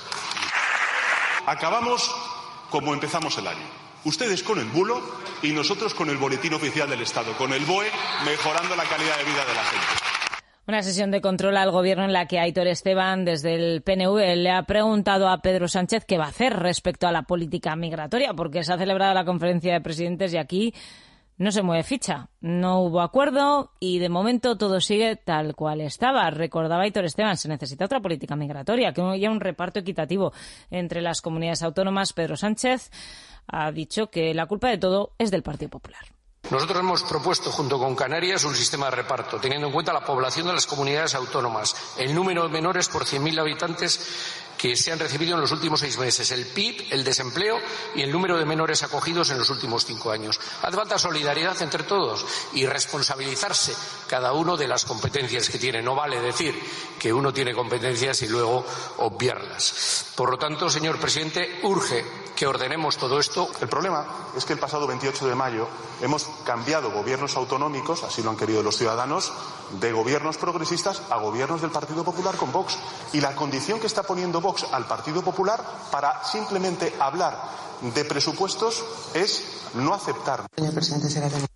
Acabamos como empezamos el año. Ustedes con el bulo y nosotros con el Boletín Oficial del Estado, con el BOE, mejorando la calidad de vida de la gente. Una sesión de control al Gobierno en la que Aitor Esteban, desde el PNV, le ha preguntado a Pedro Sánchez qué va a hacer respecto a la política migratoria, porque se ha celebrado la conferencia de presidentes y aquí no se mueve ficha. No hubo acuerdo y de momento todo sigue tal cual estaba. Recordaba Aitor Esteban, se necesita otra política migratoria, que haya un reparto equitativo entre las comunidades autónomas. Pedro Sánchez ha dicho que la culpa de todo es del Partido Popular. Nosotros hemos propuesto, junto con Canarias, un sistema de reparto, teniendo en cuenta la población de las comunidades autónomas, el número de menores por 100.000 habitantes que se han recibido en los últimos 6 meses, el PIB, el desempleo y el número de menores acogidos en los últimos 5 años. Hace falta solidaridad entre todos y responsabilizarse cada uno de las competencias que tiene. No vale decir que uno tiene competencias y luego obviarlas. Por lo tanto, señor presidente, urge que ordenemos todo esto. El problema es que el pasado 28 de mayo hemos cambiado gobiernos autonómicos, así lo han querido los ciudadanos, de gobiernos progresistas a gobiernos del Partido Popular con Vox. Y la condición que está poniendo Vox al Partido Popular para simplemente hablar de presupuestos es no aceptar. Señor presidente,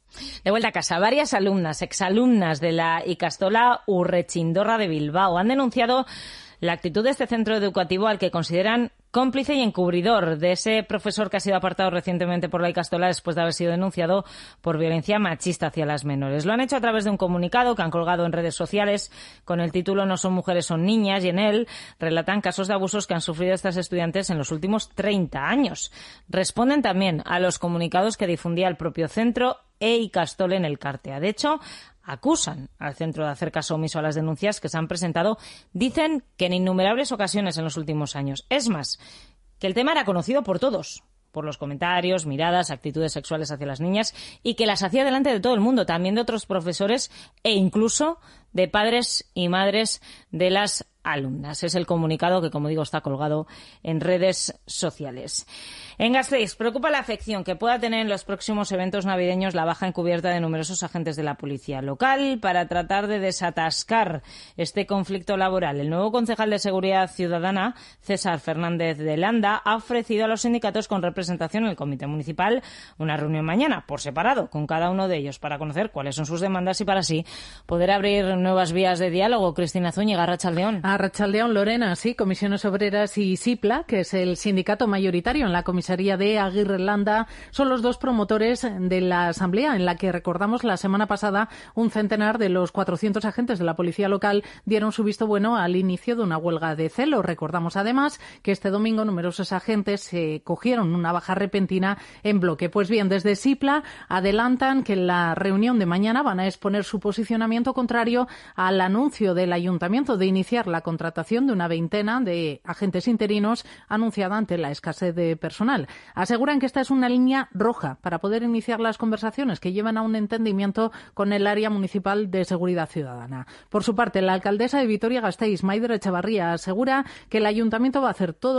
De vuelta a casa, varias alumnas, exalumnas de la Ikastola Urrechindorra de Bilbao han denunciado la actitud de este centro educativo al que consideran cómplice y encubridor de ese profesor que ha sido apartado recientemente por la Ikastola después de haber sido denunciado por violencia machista hacia las menores. Lo han hecho a través de un comunicado que han colgado en redes sociales con el título "No son mujeres, son niñas", y en él relatan casos de abusos que han sufrido estas estudiantes en los últimos 30 años. Responden también a los comunicados que difundía el propio centro e Ikastole en Elkartea. De hecho, acusan al centro de hacer caso omiso a las denuncias que se han presentado. Dicen que en innumerables ocasiones en los últimos años. Es más, que el tema era conocido por todos, por los comentarios, miradas, actitudes sexuales hacia las niñas, y que las hacía delante de todo el mundo, también de otros profesores e incluso de padres y madres de las alumnas. Es el comunicado que, como digo, está colgado en redes sociales. En Gasteiz preocupa la afección que pueda tener en los próximos eventos navideños la baja encubierta de numerosos agentes de la policía local para tratar de desatascar este conflicto laboral. El nuevo concejal de Seguridad Ciudadana, César Fernández de Landa, ha ofrecido a los sindicatos con representación en el Comité Municipal una reunión mañana, por separado, con cada uno de ellos, para conocer cuáles son sus demandas y para así poder abrir nuevas vías de diálogo. Cristina Zúñiga, Arratsaldeón. Arratsaldeón, Lorena, sí, Comisiones Obreras y SIPLA, que es el sindicato mayoritario en la comisaría de Aguirre Landa, son los dos promotores de la asamblea en la que, recordamos, la semana pasada un centenar de los 400 agentes de la policía local dieron su visto bueno al inicio de una huelga de celo. Recordamos además que este domingo numerosos agentes se cogieron una baja repentina en bloque. Pues bien, desde SIPLA adelantan que en la reunión de mañana van a exponer su posicionamiento contrario al anuncio del ayuntamiento de iniciar la contratación de una veintena de agentes interinos anunciada ante la escasez de personal. Aseguran que esta es una línea roja para poder iniciar las conversaciones que llevan a un entendimiento con el área municipal de seguridad ciudadana. Por su parte, la alcaldesa de Vitoria-Gasteiz, Maider Echevarría, asegura que el ayuntamiento va a hacer todo